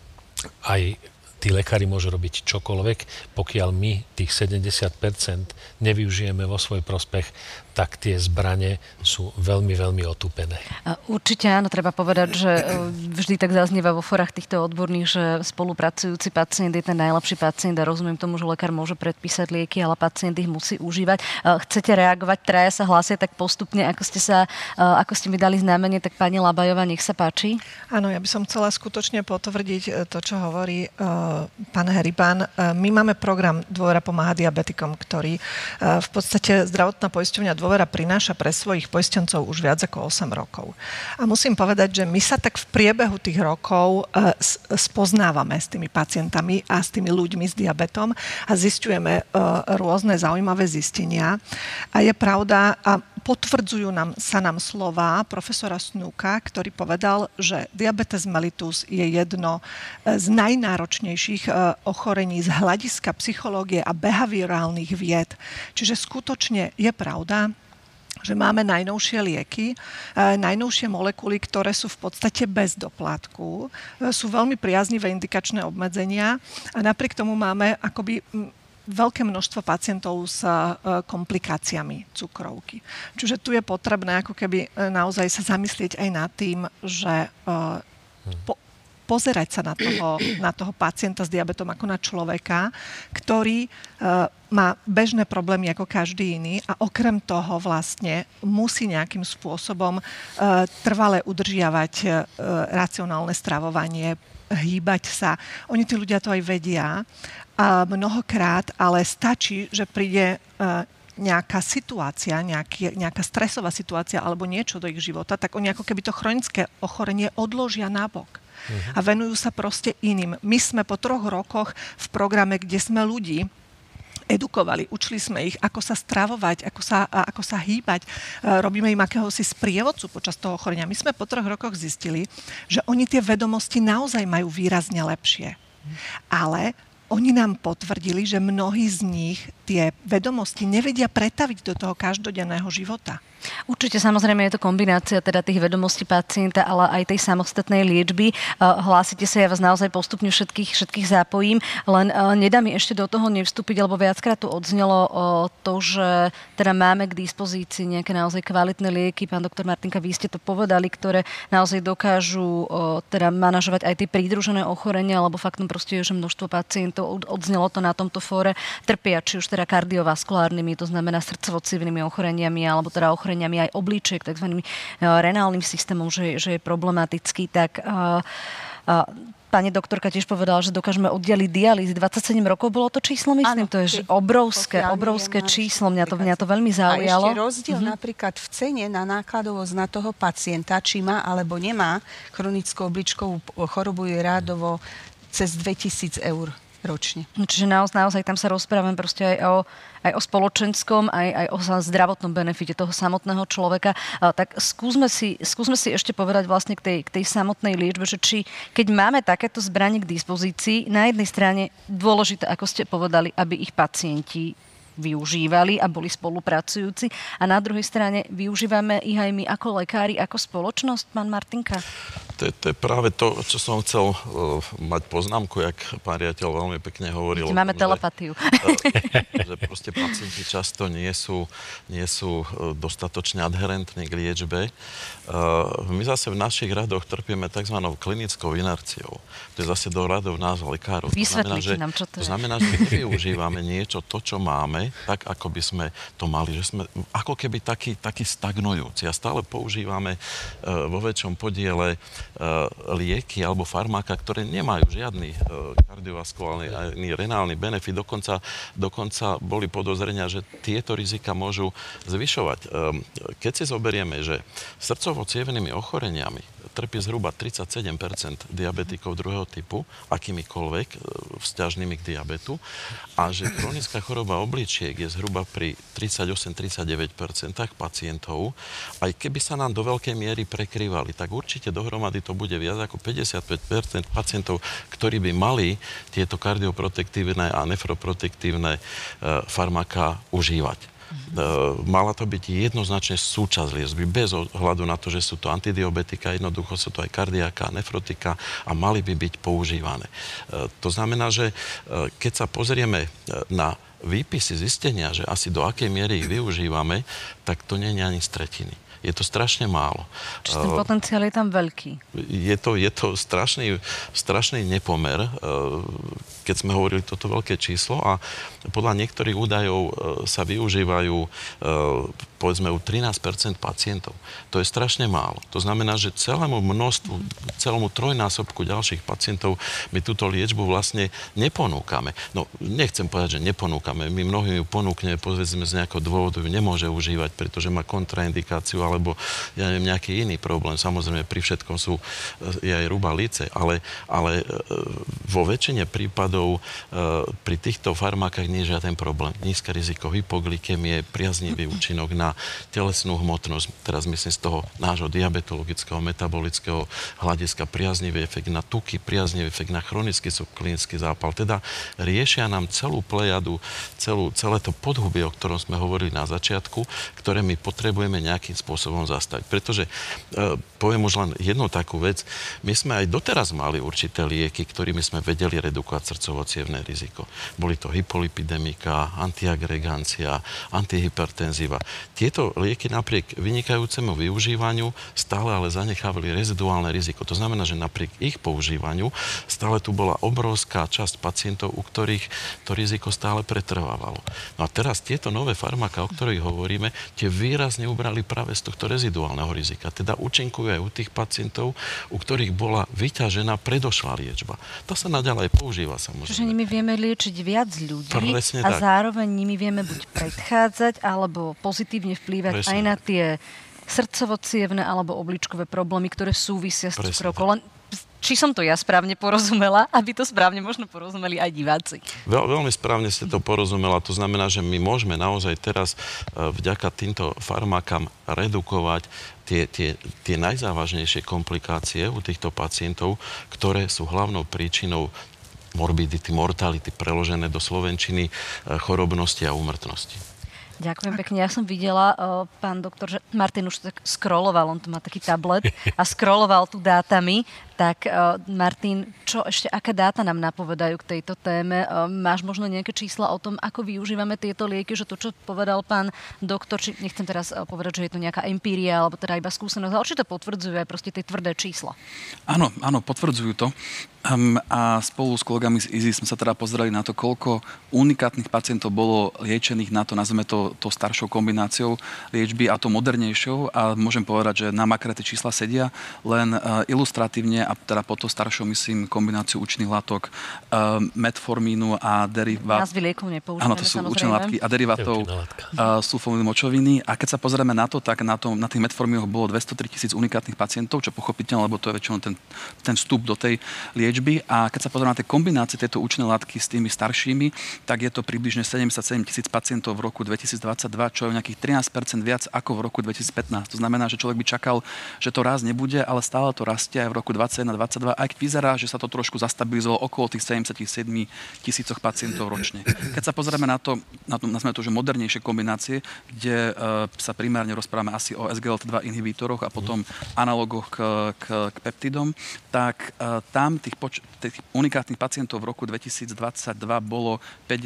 aj tí lekári môžu robiť čokoľvek, pokiaľ my tých 70% nevyužijeme vo svoj prospech, tak tie zbrane sú veľmi, veľmi otúpené. Určite áno, treba povedať, že vždy tak zaznieva vo forách týchto odborných, že spolupracujúci pacient je ten najlepší pacient a rozumiem tomu, že lekár môže predpísať lieky, ale pacient ich musí užívať. Chcete reagovať? Traja sa hlásia tak postupne, ako ste mi dali znamenie, tak pani Labajová, nech sa páči. Áno, ja by som chcela skutočne potvrdiť to, čo hovorí pán Heriban. My máme program Dôvera pomáha diabetikom, ktorý v podstate zdravotná poisťovňa Dôvera prináša pre svojich poisťovcov už viac ako 8 rokov. A musím povedať, že my sa tak v priebehu tých rokov spoznávame s tými pacientami a s tými ľuďmi s diabetom a zisťujeme rôzne zaujímavé zistenia. A je pravda, a potvrdzujú sa nám slová profesora Snúka, ktorý povedal, že diabetes mellitus je jedno z najnáročnejších ochorení z hľadiska psychológie a behaviorálnych vied. Čiže skutočne je pravda, že máme najnovšie lieky, najnovšie molekuly, ktoré sú v podstate bez doplatku, sú veľmi priaznivé indikačné obmedzenia a napriek tomu máme akoby veľké množstvo pacientov s komplikáciami cukrovky. Čiže tu je potrebné ako keby naozaj sa zamyslieť aj nad tým, že pozerať sa na toho pacienta s diabetom ako na človeka, ktorý má bežné problémy ako každý iný a okrem toho vlastne musí nejakým spôsobom trvale udržiavať racionálne stravovanie, hýbať sa. Oni tí ľudia to aj vedia mnohokrát, ale stačí, že príde nejaká situácia, nejaká stresová situácia alebo niečo do ich života, tak oni ako keby to chronické ochorenie odložia nabok. A venujú sa proste iným. My sme po 3 rokoch v programe, kde sme ľudí edukovali, učili sme ich, ako sa stravovať, ako sa hýbať. Robíme im akéhosi sprievodcu počas toho ochorenia. My sme po 3 rokoch zistili, že oni tie vedomosti naozaj majú výrazne lepšie. Ale oni nám potvrdili, že mnohí z nich tie vedomosti nevedia pretaviť do toho každodenného života. Určite, samozrejme, je to kombinácia teda tých vedomostí pacienta, ale aj tej samostatnej liečby. Hlásite sa, ja vás naozaj postupne všetkých zapojím, len nedá mi ešte do toho nevstúpiť, lebo viackrát tu odznelo to, že teda máme k dispozícii nejaké naozaj kvalitné lieky. Pán doktor Martinka, vy ste to povedali, ktoré naozaj dokážu teda manažovať aj tie pridružené ochorenia, lebo faktom proste je, že množstvo pacientov, odznelo to na tomto fóre, trpia, či už teda kardiovaskulárnymi, to znamená srdcovo-cievnymi ochoreniami, alebo teda ochoreniami aj obličiek, takzvaným renálnym systémom, že je problematický, tak pani doktorka tiež povedala, že dokážeme oddeliť dialýzy. 27 rokov bolo to číslo, myslím, to je obrovské číslo. Mňa to veľmi zaujalo. A ešte rozdiel napríklad v cene na nákladovosť na toho pacienta, či má alebo nemá chronickú obličkovú chorobu, je rádovo cez 2000 eur. ročne. Čiže naozaj tam sa rozprávame proste aj o spoločenskom, aj o zdravotnom benefite toho samotného človeka. Tak skúsme si ešte povedať vlastne k tej samotnej liečbe, že či keď máme takéto zbranie k dispozícii, na jednej strane dôležité, ako ste povedali, aby ich pacienti využívali a boli spolupracujúci. A na druhej strane využívame ich aj my ako lekári, ako spoločnosť, pán Martinka? To je práve to, čo som chcel mať poznámku, jak pán riaditeľ veľmi pekne hovoril. Máme telepatiu. Že proste pacienti často nie sú dostatočne adherentní k liečbe. My zase v našich radoch trpíme tzv. Klinickou inerciou. To je zase do radov nás lekárov. Vysvetlite nám, čo to je. To znamená, že my nevyužívame niečo, to, čo máme, tak, ako by sme to mali. Že sme ako keby taký stagnujúci. A stále používame vo väčšom podiele lieky alebo farmáka, ktoré nemajú žiadny kardiovaskulárny ani renálny benefit. Dokonca boli podozrenia, že tieto rizika môžu zvyšovať. Keď si zoberieme, že srdcovo-cievnymi ochoreniami trpí zhruba 37% diabetikov druhého typu, akýmikoľvek vzťažnými k diabetu, a že chronická choroba obličiek je zhruba pri 38-39% pacientov. Aj keby sa nám do veľkej miery prekrývali, tak určite dohromady to bude viac ako 55% pacientov, ktorí by mali tieto kardioprotektívne a nefroprotektívne farmaká užívať. Mala to byť jednoznačne súčasť liečby, bez ohľadu na to, že sú to antidiobetika, jednoducho sú to aj kardiaká, nefrotika a mali by byť používané. To znamená, že keď sa pozrieme na výpisy zistenia, že asi do akej miery ich využívame, tak to nie je ani z tretiny. Je to strašne málo. Čiže ten potenciál je tam veľký. Je to strašný nepomer, keď sme hovorili toto veľké číslo, a podľa niektorých údajov sa využívajú povedzme u 13% pacientov. To je strašne málo. To znamená, že celému trojnásobku ďalších pacientov my túto liečbu vlastne neponúkame. No, nechcem povedať, že neponúkame. My mnohým ju ponúkneme, povedzme z nejakého dôvodu ju nemôže užívať, pretože má kontraindikáciu alebo ja neviem, nejaký iný problém. Samozrejme, pri všetkom je aj ruba líce, ale vo väčšine prípadov pri týchto farmákach nie je žiaden problém. Nízke riziko hypoglykemie, priaznivý účinok na telesnú hmotnosť, teraz myslím z toho nášho diabetologického, metabolického hľadiska, priaznivý efekt na tuky, priaznivý efekt na chronický subklinický zápal. Teda riešia nám celú plejadu, celé to podhubie, o ktorom sme hovorili na začiatku, ktoré my potrebujeme nejakým spôsobom zastaviť. Pretože poviem už len jednu takú vec, my sme aj doteraz mali určité lieky, ktorými sme vedeli redukovať srdcovo-cievne riziko. Boli to hypolipidemika, antiagregancia, antihypertenzíva. Tieto lieky napriek vynikajúcemu využívaniu stále ale zanechávali reziduálne riziko. To znamená, že napriek ich používaniu stále tu bola obrovská časť pacientov, u ktorých to riziko stále pretrvávalo. No a teraz tieto nové farmáka, o ktorých hovoríme, tie výrazne ubrali práve z tohto reziduálneho rizika. Teda účinkujú aj u tých pacientov, u ktorých bola vyťažená predošlá liečba. To sa naďalej používa, samozrejme. Čiže nimi vieme liečiť viac ľudí. Presne a tak. zároveň nimi vieme buď predchádzať, alebo pozitívne vplývať aj na tie srdcovo-cievne alebo obličkové problémy, ktoré súvisia s cukrovkou. Či som to ja správne porozumela, aby to správne možno porozumeli aj diváci? Veľmi správne ste to porozumela. To znamená, že my môžeme naozaj teraz vďaka týmto farmákam redukovať tie najzávažnejšie komplikácie u týchto pacientov, ktoré sú hlavnou príčinou morbidity, mortality, preložené do slovenčiny, chorobnosti a úmrtnosti. Ďakujem pekne. Ja som videla, pán doktor, že Martin už tak scrolloval, on tu má taký tablet a scrolloval tu dátami. Tak Martin, čo ešte, aké dáta nám napovedajú k tejto téme? Máš možno nejaké čísla o tom, ako využívame tieto lieky, že to, čo povedal pán doktor, či nechcem teraz povedať, že je to nejaká empíria, alebo teda iba skúsenosť, ale určite potvrdzujú aj proste tie tvrdé čísla. Áno, potvrdzujú to. A spolu s kolegami z IZI sme sa teda pozerali na to, koľko unikátnych pacientov bolo liečených na to, nazveme to staršou kombináciou liečby a to modernejšou. A môžem povedať, že na makre tie čísla sedia, len ilustratívne a teda po to staršou myslím kombináciu účinných látok metformínu a derivát. Názvy liekov nepoužívame, áno, to sú účinné látky a derivátov sulfónnej močoviny. A keď sa pozrieme na to, tak na tých metformínoch bolo 203 000 unikátnych pacientov, čo pochopiteľne, lebo to je väčšinou ten vstup do tej liečby. A keď sa pozrieme na tie kombinácie tejto účinné látky s tými staršími, tak je to približne 77 000 pacientov v roku 2022, čo je nejakých 13% viac ako v roku 2015. To znamená, že človek by čakal, že to raz nebude, ale stále to rastie aj v roku 2021-2022, aj keď vyzerá, že sa to trošku zastabilizovalo okolo tých 77 000 pacientov ročne. Keď sa pozrieme na to, že modernejšie kombinácie, kde sa primárne rozprávame asi o SGLT2 inhibítoroch a potom analogoch k peptidom, tak tam tých unikátnych pacientov v roku 2022 bolo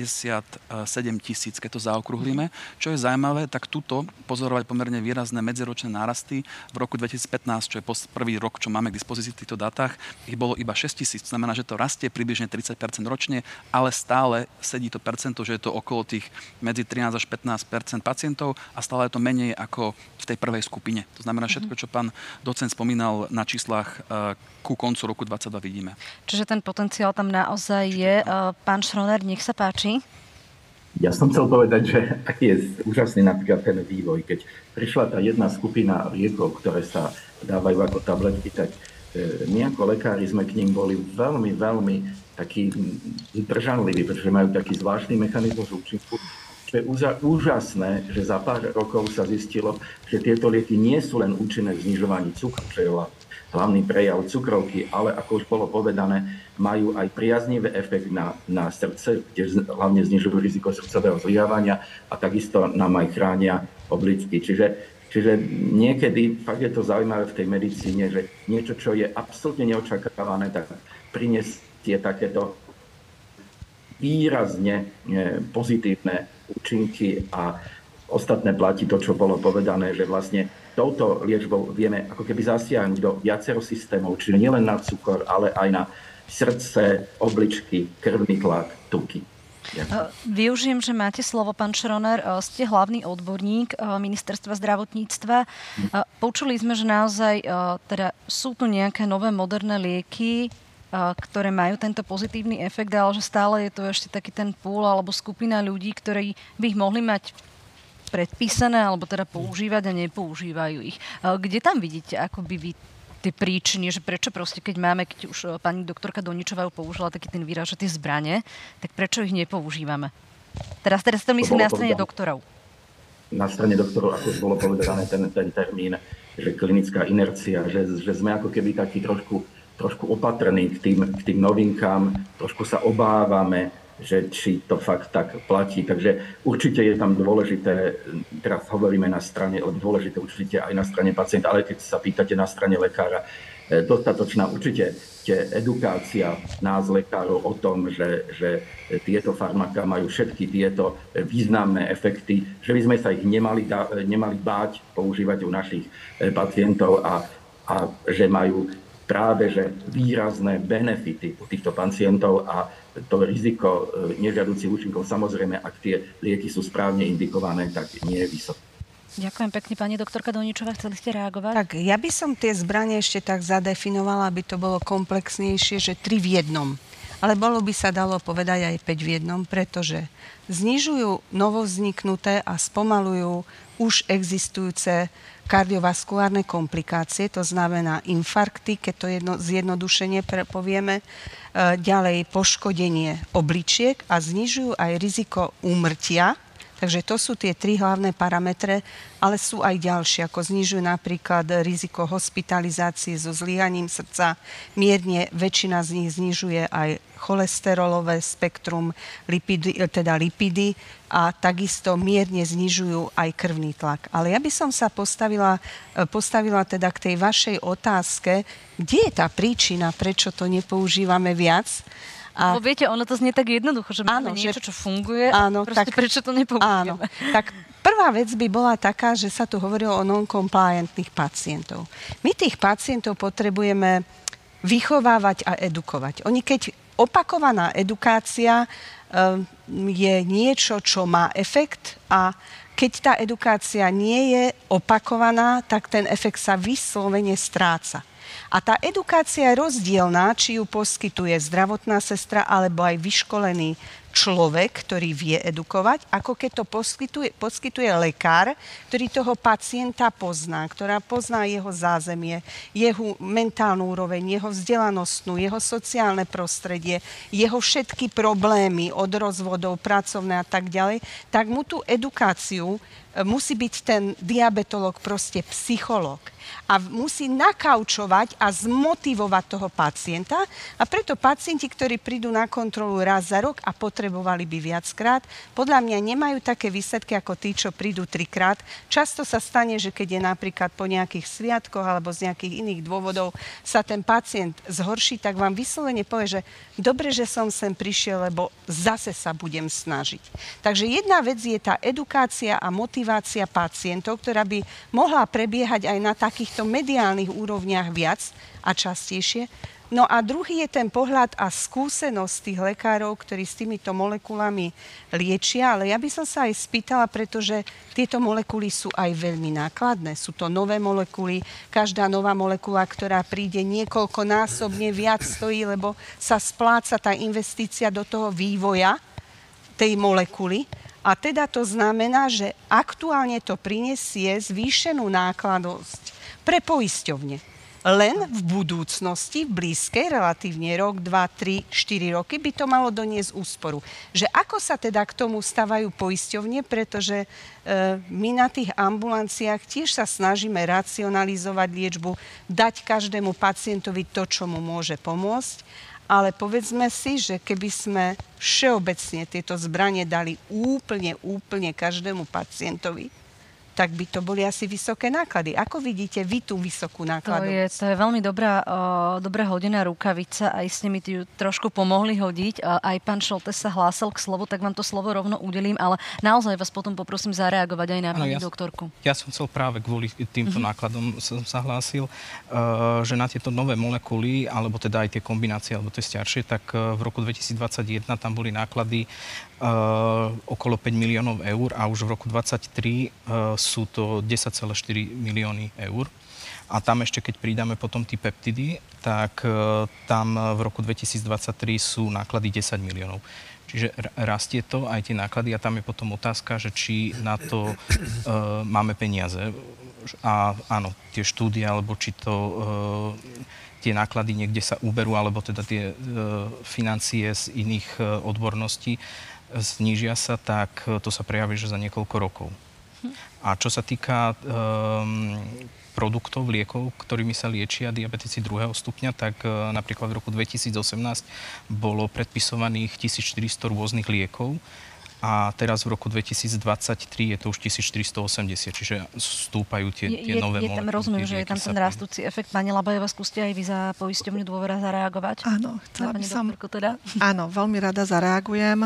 57 000, keď to zaokrúhlime. Čo je zaujímavé, tak tuto pozorovať pomerne výrazné medziročné nárasty. V roku 2015, čo je prvý rok, čo máme k dispozícii v týchto dátach, ich bolo iba 6 000. To znamená, že to rastie približne 30% ročne, ale stále sedí to percento, že je to okolo tých medzi 13 až 15% pacientov a stále je to menej ako v tej prvej skupine. To znamená, všetko, čo pán docent spomínal na číslach ku koncu roku 2022 vidíme. Čiže ten potenciál tam naozaj je. Pán Schroner, nech sa páči. Ja som chcel povedať, že aký je úžasný napríklad ten vývoj. Keď prišla tá jedna skupina liekov, ktoré sa dávajú ako tabletky, tak my ako lekári sme k ním boli veľmi, veľmi takí zdržanliví, pretože majú taký zvláštny mechanizmus účinku. Čo je úžasné, že za pár rokov sa zistilo, že tieto lieky nie sú len účinné v znižovaní cukru, čo je hlavný prejav cukrovky, ale ako už bolo povedané, majú aj priaznivý efekt na srdce, kde hlavne znižujú riziko srdcového zlyhávania a takisto nám aj chránia obličky. Čiže niekedy fakt je to zaujímavé v tej medicíne, že niečo, čo je absolútne neočakávané, tak prinesie takéto výrazne pozitívne účinky a ostatné platí to, čo bolo povedané, že vlastne touto liečbou vieme ako keby zasiahnuť do viacero systémov, čiže nielen na cukor, ale aj na srdce, obličky, krvný tlak, tuky. Využijem, že máte slovo, pán Schroner. Ste hlavný odborník Ministerstva zdravotníctva. Počuli sme, že naozaj teda sú tu nejaké nové moderné lieky, ktoré majú tento pozitívny efekt, ale že stále je to ešte taký ten pool alebo skupina ľudí, ktorí by ich mohli mať predpísané, alebo teda používať a nepoužívajú ich. Kde tam vidíte akoby vy tie príčiny, že prečo proste, keď už pani doktorka Doničová použila taký ten výraz, že tie zbrane, tak prečo ich nepoužívame? Teraz to myslím na strane doktorov. Na strane doktorov, ako už bolo povedané, ten termín, že klinická inercia, že sme ako keby takí trošku opatrní k tým novinkám, trošku sa obávame, že či to fakt tak platí. Takže určite je tam dôležité, teraz hovoríme na strane, dôležité určite aj na strane pacienta, ale keď sa pýtate na strane lekára, dostatočná určite edukácia nás lekárov o tom, že tieto farmaká majú všetky tieto významné efekty, že by sme sa ich nemali báť používať u našich pacientov a že majú práve že výrazné benefity u týchto pacientov a to riziko nežiaducich účinkov, samozrejme, ak tie lieky sú správne indikované, tak nie je vysoké. Ďakujem pekne, pani doktorka Doničová. Chceli ste reagovať? Tak ja by som tie zbranie ešte tak zadefinovala, aby to bolo komplexnejšie, že 3 v 1. Ale bolo by sa dalo povedať aj 5 v 1, pretože znižujú novovzniknuté a spomalujú už existujúce kardiovaskulárne komplikácie, to znamená infarkty, keď to zjednodušene povieme, ďalej poškodenie obličiek a znižujú aj riziko úmrtia. Takže to sú tie 3 hlavné parametre, ale sú aj ďalšie, ako znižujú napríklad riziko hospitalizácie so zlyhaním srdca. Mierne väčšina z nich znižuje aj cholesterolové spektrum, lipidy a takisto mierne znižujú aj krvný tlak. Ale ja by som sa postavila teda k tej vašej otázke, kde je tá príčina, prečo to nepoužívame viac. Lebo viete, ono to znie tak jednoducho, že máme niečo, čo funguje, proste prečo to nepoužijeme. Áno, tak prvá vec by bola taká, že sa tu hovorilo o non-compliantných pacientov. My tých pacientov potrebujeme vychovávať a edukovať. Oni keď opakovaná edukácia je niečo, čo má efekt a keď tá edukácia nie je opakovaná, tak ten efekt sa vyslovene stráca. A tá edukácia je rozdielná, či ju poskytuje zdravotná sestra alebo aj vyškolený človek, ktorý vie edukovať, ako keď to poskytuje lekár, ktorý toho pacienta pozná, ktorá pozná jeho zázemie, jeho mentálnu úroveň, jeho vzdelanostnú, jeho sociálne prostredie, jeho všetky problémy od rozvodov, pracovné a tak ďalej, tak mu tú edukáciu musí byť ten diabetolog proste psychológ. A musí nakaučovať a zmotivovať toho pacienta. A preto pacienti, ktorí prídu na kontrolu raz za rok a potrebovali by viackrát, podľa mňa nemajú také výsledky ako tí, čo prídu 3-krát. Často sa stane, že keď je napríklad po nejakých sviatkoch alebo z nejakých iných dôvodov sa ten pacient zhorší, tak vám vyslovene povie, že dobre, že som sem prišiel, lebo zase sa budem snažiť. Takže jedna vec je tá edukácia a motivácia pacientov, ktorá by mohla prebiehať aj na takýchto mediálnych úrovniach viac a častejšie. No a druhý je ten pohľad a skúsenosť tých lekárov, ktorí s týmito molekulami liečia. Ale ja by som sa aj spýtala, pretože tieto molekuly sú aj veľmi nákladné. Sú to nové molekuly. Každá nová molekula, ktorá príde, niekoľkonásobne viac stojí, lebo sa spláca tá investícia do toho vývoja tej molekuly. A teda to znamená, že aktuálne to prinesie zvýšenú nákladnosť pre poisťovne. Len v budúcnosti, v blízkej, relatívne rok, 2, 3, 4 roky by to malo doniesť úsporu. Že ako sa teda k tomu stavajú poisťovne, pretože my na tých ambulanciách tiež sa snažíme racionalizovať liečbu, dať každému pacientovi to, čo mu môže pomôcť. Ale povedzme si, že keby sme všeobecne tieto zbranie dali úplne každému pacientovi, tak by to boli asi vysoké náklady. Ako vidíte vy tú vysokú nákladovosť? To je veľmi dobrá hodená rukavica. Aj ste mi ju trošku pomohli hodiť. Aj pán Šoltes sa hlásil k slovu, tak vám to slovo rovno udelím, ale naozaj vás potom poprosím zareagovať aj na pani doktorku. Ja som chcel práve kvôli týmto nákladom som sa hlásil, že na tieto nové molekuly, alebo teda aj tie kombinácie, alebo tie staršie, tak v roku 2021 tam boli náklady okolo 5 miliónov eur a už v roku 2023 sú to 10,4 milióny eur. A tam ešte, keď pridáme potom tí peptidy, tak tam v roku 2023 sú náklady 10 miliónov. Čiže rastie to, aj tie náklady, a tam je potom otázka, že či na to máme peniaze. A áno, tie štúdie, alebo či to tie náklady niekde sa uberú, alebo teda tie financie z iných odborností znížia sa, tak to sa prejaví, že za niekoľko rokov. A čo sa týka produktov, liekov, ktorými sa liečia diabetici 2. stupňa, tak napríklad v roku 2018 bolo predpisovaných 1400 rôznych liekov a teraz v roku 2023 je to už 1480, čiže stúpajú tie nové molekuly. Rozumiem, že je tam ten rastúci efekt. Pani Labajová, skúste aj vy za poisťovňu Dôvera zareagovať? Áno, chcela by som... Teda? Áno, veľmi rada zareagujem.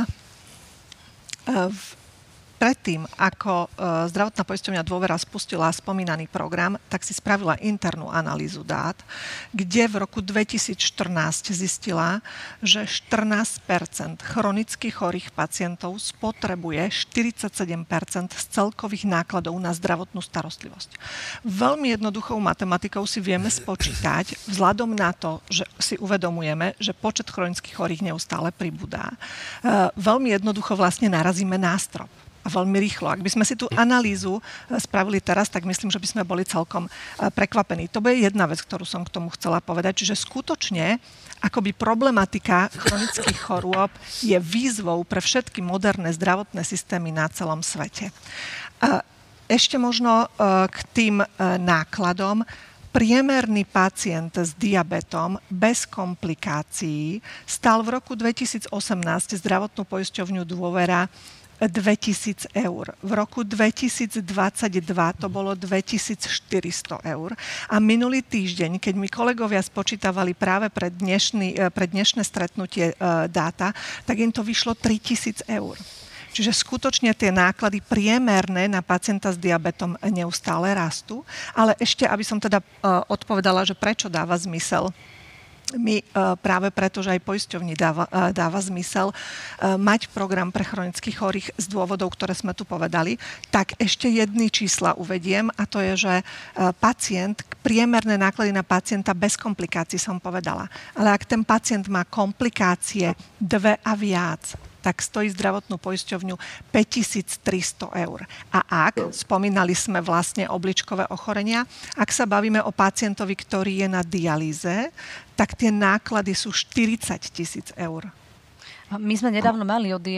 Predtým, ako zdravotná poisťovňa Dôvera spustila spomínaný program, tak si spravila internú analýzu dát, kde v roku 2014 zistila, že 14% chronicky chorých pacientov spotrebuje 47% z celkových nákladov na zdravotnú starostlivosť. Veľmi jednoduchou matematikou si vieme spočítať, vzhľadom na to, že si uvedomujeme, že počet chronických chorých neustále pribúda. Veľmi jednoducho vlastne narazíme na strop. A veľmi rýchlo. Ak by sme si tú analýzu spravili teraz, tak myslím, že by sme boli celkom prekvapení. To bude jedna vec, ktorú som k tomu chcela povedať. Čiže skutočne, akoby problematika chronických chorôb je výzvou pre všetky moderné zdravotné systémy na celom svete. Ešte možno k tým nákladom. Priemerný pacient s diabetom bez komplikácií stal v roku 2018 zdravotnú poisťovňu Dôvera 2000 eur. V roku 2022 to bolo 2400 eur. A minulý týždeň, keď mi kolegovia spočítavali práve pre dnešné stretnutie dáta, tak im to vyšlo 3000 eur. Čiže skutočne tie náklady priemerné na pacienta s diabetom neustále rastú. Ale ešte, aby som teda odpovedala, že prečo dáva zmysel my práve preto, že aj poisťovni dáva zmysel mať program pre chronicky chorých z dôvodov, ktoré sme tu povedali, tak ešte jedny čísla uvediem a to je, že priemerné náklady na pacienta bez komplikácií som povedala. Ale ak ten pacient má komplikácie 2 a viac, tak stojí zdravotnú poisťovňu 5300 eur. A spomínali sme vlastne obličkové ochorenia, ak sa bavíme o pacientovi, ktorý je na dialýze, tak tie náklady sú 40 000 eur. My sme nedávno mali o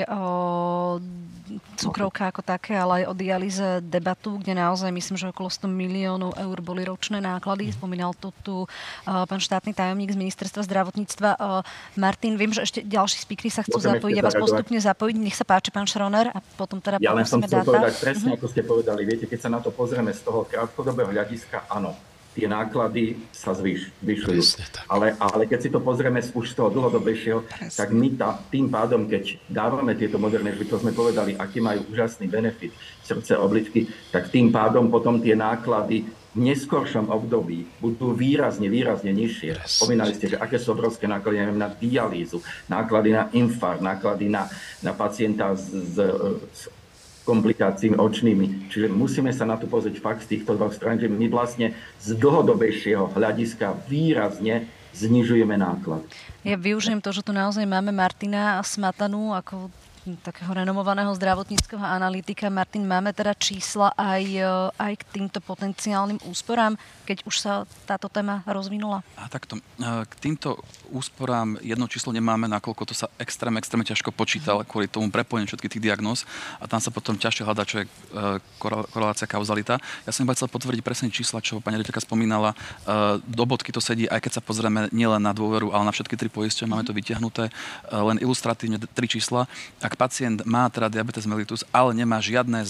cukrovka ako také, ale aj o dialýze debatu, kde naozaj myslím, že okolo 100 miliónov eur boli ročné náklady. Spomínal to tu pán štátny tajomník z ministerstva zdravotníctva. Martin, viem, že ešte ďalší speakery sa chcú zapojiť. Ja vás postupne zapojiť. Nech sa páči, pán Schroner, a potom teda ja len som chcel povedať presne, ako ste povedali. Viete, keď sa na to pozrieme z toho krátkodobého hľadiska, áno, tie náklady sa zvyšujú. Ale keď si to pozrieme už z toho dlhodobejšieho, tak my tým pádom, keď dávame tieto moderné, to sme povedali, aký majú úžasný benefit srdce, obličky, tak tým pádom potom tie náklady v neskoršom období budú výrazne nižšie. Spomínali ste, že aké sú obrovské náklady na dialýzu, náklady na infarkt, náklady na pacienta s komplikáciami očnými. Čiže musíme sa na to pozrieť fakt z týchto dvoch strán, že my vlastne z dlhodobejšieho hľadiska výrazne znižujeme náklad. Ja využijem to, že tu naozaj máme Martina Smatanu ako takého renomovaného zdravotníckeho analytika. Martin, máme teda čísla aj k týmto potenciálnym úsporám, keď už sa táto téma rozvinula? A takto. K týmto úsporám jedno číslo nemáme, nakoľko to sa extrémne ťažko počítalo kvôli tomu prepojeniu všetkých tých diagnóz a tam sa potom ťažšie hľadá, čo je korelácia, kauzalita. Ja som iba chcel potvrdiť presne čísla, čo pani riaditeľka spomínala. Do bodky to sedí, aj keď sa pozrieme nielen na dôveru, ale na všetky 3 poisťovne, máme to vytiahnuté. Len ilustratívne 3 čísla. Ak pacient má teda diabetes mellitus, ale nemá žiadne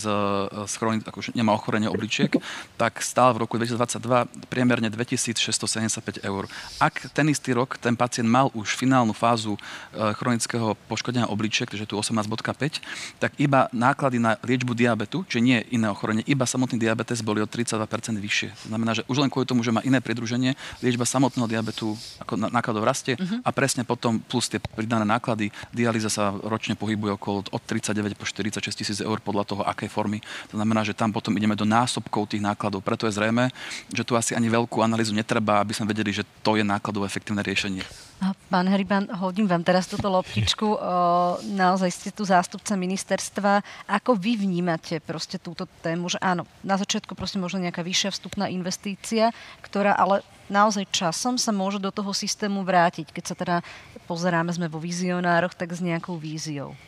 nemá ochorenie obličiek, tak stál v roku 2022 priemerne 2675 eur. Ak ten istý rok ten pacient mal už finálnu fázu chronického poškodenia obličiek, takže tu 18.5, tak iba náklady na liečbu diabetu, čiže nie iné ochorenie, iba samotný diabetes boli o 32% vyššie. To znamená, že už len kvôli tomu, že má iné pridruženie, liečba samotného diabetu ako nákladov rastie a presne potom plus tie pridané náklady, dialýza sa ročne pohybuje okolo od 39 po 46 000 eur podľa toho, akej formy. To znamená, že tam potom ideme do násobkov tých nákladov. Preto je zrejme, že tu asi ani veľkú analýzu netreba, aby sme vedeli, že to je nákladovo efektívne riešenie. Pán Heriban, hodím vám teraz túto loptičku. Naozaj ste tu zástupca ministerstva. Ako vy vnímate proste túto tému, že áno, na začiatku proste možno nejaká vyššia vstupná investícia, ktorá ale naozaj časom sa môže do toho systému vrátiť. Keď sa teda pozeráme, sme vo vizionároch, tak s nejakou víziou.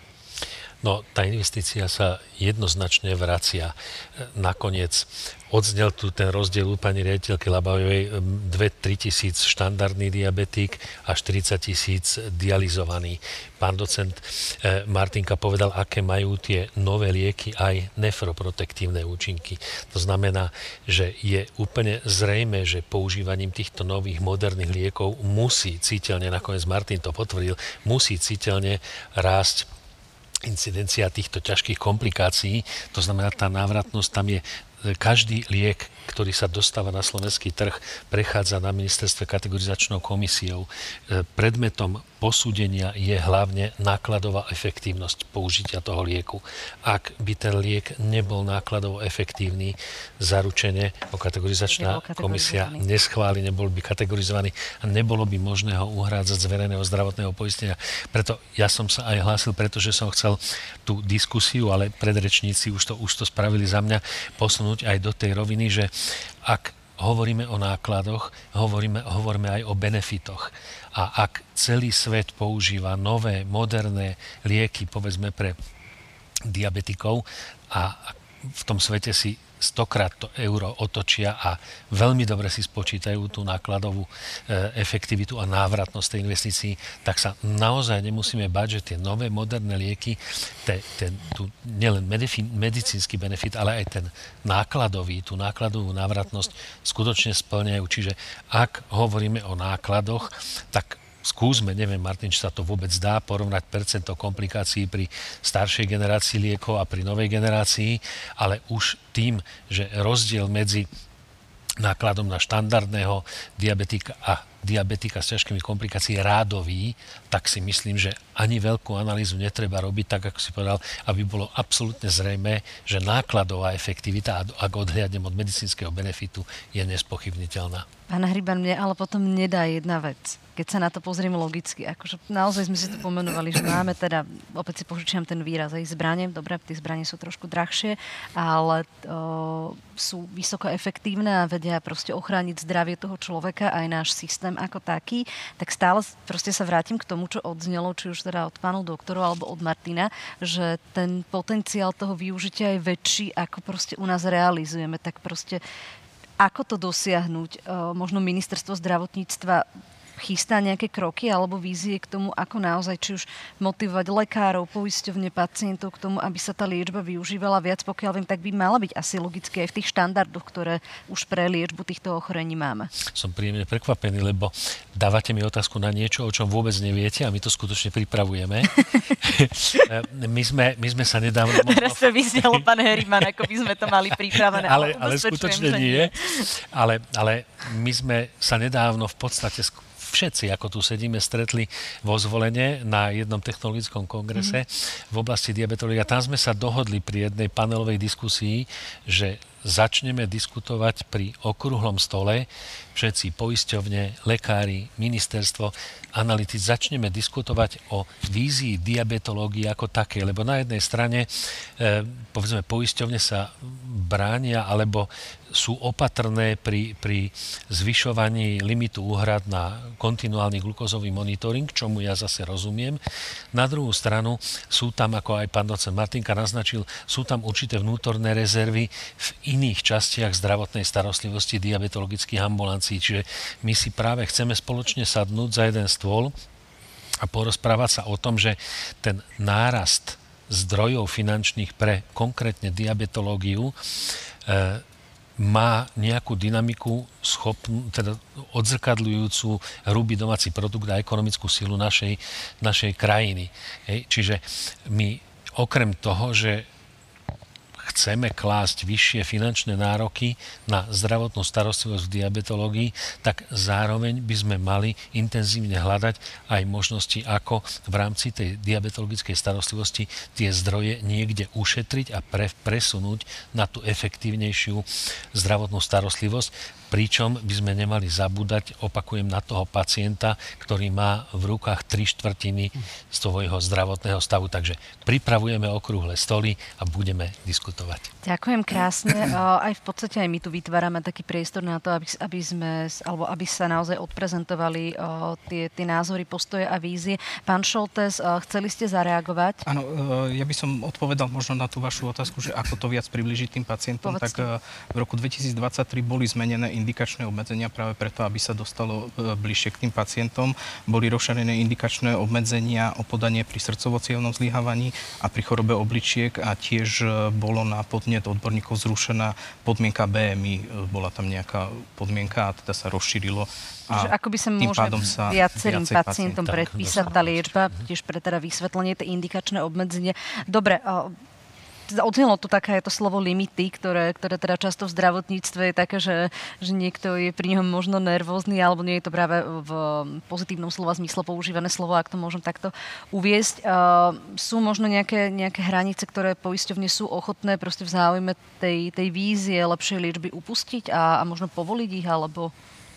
No, tá investícia sa jednoznačne vracia. Nakoniec odznel tu ten rozdiel u pani riaditeľky Labajovej 2-3 tisíc štandardný diabetik a 40 000 dializovaný. Pán docent Martinka povedal, aké majú tie nové lieky aj nefroprotektívne účinky. To znamená, že je úplne zrejmé, že používaním týchto nových moderných liekov musí citeľne, nakoniec Martin to potvrdil, musí citeľne rásť incidencia týchto ťažkých komplikácií. To znamená, tá návratnosť tam je. Každý liek, ktorý sa dostáva na slovenský trh, prechádza na ministerstve kategorizačnou komisiou. Predmetom posúdenia je hlavne nákladová efektívnosť použitia toho lieku. Ak by ten liek nebol nákladovo efektívny, zaručene kategorizačná komisia neschváli, nebol by kategorizovaný a nebolo by možné ho uhrádzať z verejného zdravotného poistenia. Preto ja som sa aj hlásil, pretože som chcel tú diskusiu, ale predrečníci už to spravili za mňa, posunúť aj do tej roviny, že ak hovoríme o nákladoch, hovoríme aj o benefitoch. A ak celý svet používa nové, moderné lieky, povedzme pre diabetikov a v tom svete si 100-krát to euro otočia a veľmi dobre si spočítajú tú nákladovú efektivitu a návratnosť tej investícií, tak sa naozaj nemusíme báť, že tie nové moderné lieky, nielen medicínsky benefit, ale aj ten nákladový, tú nákladovú návratnosť skutočne splňajú. Čiže ak hovoríme o nákladoch, tak skúsme, neviem, Martin, či sa to vôbec dá porovnať percento komplikácií pri staršej generácii liekov a pri novej generácii, ale už tým, že rozdiel medzi nákladom na štandardného diabetika a diabetika s ťažkými komplikáciami rádový, tak si myslím, že ani veľkú analýzu netreba robiť, tak ako si povedal, aby bolo absolútne zrejmé, že nákladová efektivita, ak odhliadnem od medicínskeho benefitu, je nespochybniteľná. Pán Hriban, mne ale potom nedá jedna vec. Keď sa na to pozriem logicky, akože naozaj sme si to pomenovali, že máme teda, opäť si požičiam ten výraz, aj zbranie, dobre, tie zbranie sú trošku drahšie, ale sú vysoko efektívne a vedia proste ochrániť zdravie toho človeka, aj náš systém ako taký, tak stále proste sa vrátim k tomu, čo odznelo, či už teda od pánov doktorov alebo od Martina, že ten potenciál toho využitia je väčší, ako proste u nás realizujeme, tak proste ako to dosiahnuť? Možno ministerstvo zdravotníctva chystá nejaké kroky alebo vízie k tomu, ako naozaj či už motivovať lekárov, poisťovne, pacientov k tomu, aby sa tá liečba využívala viac, pokiaľ viem, tak by mala byť asi logicky aj v tých štandardoch, ktoré už pre liečbu týchto ochorení máme. Som príjemne prekvapený, lebo dávate mi otázku na niečo, o čom vôbec neviete a my to skutočne pripravujeme. My sme sa nedávno... Teraz sa vyznelo, pán Hriban, ako by sme to mali pripravené. Ale skutočne nie. Ale my sme sa nedávno v podstate všetci, ako tu sedíme, stretli vo Zvolene na jednom technologickom kongrese v oblasti diabetológie. Tam sme sa dohodli pri jednej panelovej diskusii, že začneme diskutovať pri okrúhlom stole, všetci poisťovne, lekári, ministerstvo, analytici, začneme diskutovať o vízii diabetológie ako také, lebo na jednej strane, povedzme, poisťovne sa bránia alebo sú opatrné pri zvyšovaní limitu úhrad na kontinuálny glukózový monitoring, čomu ja zase rozumiem. Na druhú stranu sú tam, ako aj pán docent Martinka naznačil, sú tam určité vnútorné rezervy v iných častiach zdravotnej starostlivosti diabetologických ambulancií. Čiže my si práve chceme spoločne sadnúť za jeden stôl a porozprávať sa o tom, že ten nárast zdrojov finančných pre konkrétne diabetológiu má nejakú dynamiku teda odzrkadľujúcu hrubý domáci produkt a ekonomickú silu našej krajiny. Čiže my okrem toho, že chceme klásť vyššie finančné nároky na zdravotnú starostlivosť v diabetológii, tak zároveň by sme mali intenzívne hľadať aj možnosti, ako v rámci tej diabetologickej starostlivosti tie zdroje niekde ušetriť a presunúť na tú efektívnejšiu zdravotnú starostlivosť, pričom by sme nemali zabúdať, opakujem, na toho pacienta, ktorý má v rukách 3/4 svojho zdravotného stavu. Takže pripravujeme okrúhle stoly a budeme diskutovať. Ďakujem krásne. Aj v podstate aj my tu vytvárame taký priestor na to, aby sa naozaj odprezentovali tie názory, postoje a vízie. Pán Šoltes, chceli ste zareagovať? Áno, ja by som odpovedal možno na tú vašu otázku, že ako to viac priblížiť tým pacientom. Povedzte. Tak v roku 2023 boli zmenené indikačné obmedzenia práve preto, aby sa dostalo bližšie k tým pacientom. Boli rozšírené indikačné obmedzenia o podanie pri srdcovo-cievnom zlyhávaní a pri chorobe obličiek a tiež bolo na podnet odborníkov zrušená podmienka BMI. Bola tam nejaká podmienka a teda sa rozšírilo. Že ako by sa môže viacerým pacientom predpísať tá liečba, tiež pre teda vysvetlenie, tie indikačné obmedzenie. Dobre, odznelo tu takéto slovo limity, ktoré teda často v zdravotníctve je také, že niekto je pri ňom možno nervózny, alebo nie je to práve v pozitívnom slova zmysle používané slovo, ak to môžem takto uviesť. Sú možno nejaké hranice, ktoré poisťovne sú ochotné proste v záujme tej vízie lepšej liečby upustiť a možno povoliť ich, alebo...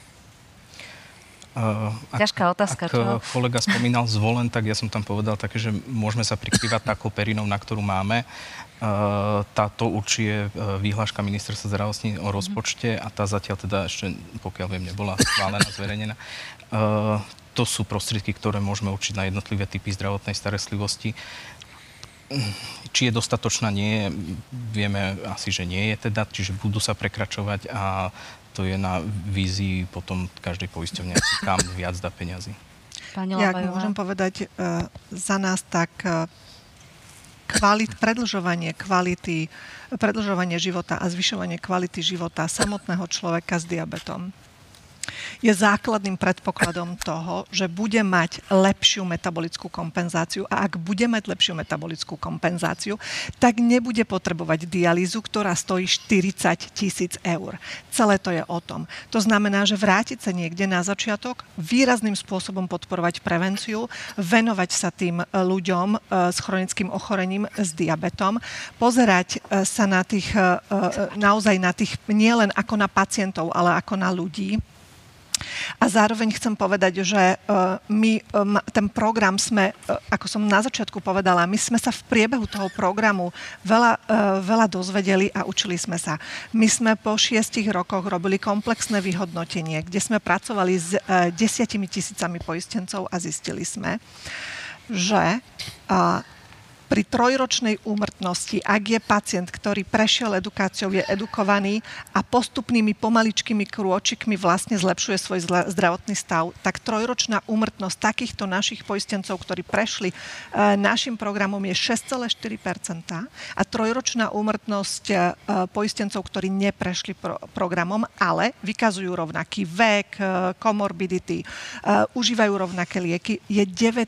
Ťažká otázka, čo? Ak kolega spomínal Zvolen, tak ja som tam povedal také, že môžeme sa prikryvať takou perinou, na ktorú máme. Táto určuje výhláška ministerstva zdravotníctva o rozpočte a tá zatiaľ teda ešte, pokiaľ viem, nebola schválená, zverejnená. To sú prostriedky, ktoré môžeme určiť na jednotlivé typy zdravotnej starostlivosti. Či je dostatočná, nie je, vieme asi, že nie je teda, čiže budú sa prekračovať a to je na vízii potom každej poisťovne, kam viac dá peňazí. Ja môžem povedať za nás, tak predĺžovanie života a zvyšovanie kvality života samotného človeka s diabetom je základným predpokladom toho, že bude mať lepšiu metabolickú kompenzáciu a ak bude mať lepšiu metabolickú kompenzáciu, tak nebude potrebovať dialýzu, ktorá stojí 40 000 eur. Celé to je o tom. To znamená, že vrátiť sa niekde na začiatok, výrazným spôsobom podporovať prevenciu, venovať sa tým ľuďom s chronickým ochorením, s diabetom, pozerať sa na tých, naozaj na tých nielen ako na pacientov, ale ako na ľudí. A zároveň chcem povedať, že my ten program sme, ako som na začiatku povedala, my sme sa v priebehu toho programu veľa dozvedeli a učili sme sa. My sme po 6 rokoch robili komplexné vyhodnotenie, kde sme pracovali s 10 000 poistencov a zistili sme, že pri 3-ročnej úmrtnosti, ak je pacient, ktorý prešiel edukáciou, je edukovaný a postupnými pomaličkými krôčikmi vlastne zlepšuje svoj zdravotný stav, tak 3-ročná úmrtnosť takýchto našich poistencov, ktorí prešli našim programom, je 6,4% a 3-ročná úmrtnosť poistencov, ktorí neprešli programom, ale vykazujú rovnaký vek, komorbidity, užívajú rovnaké lieky, je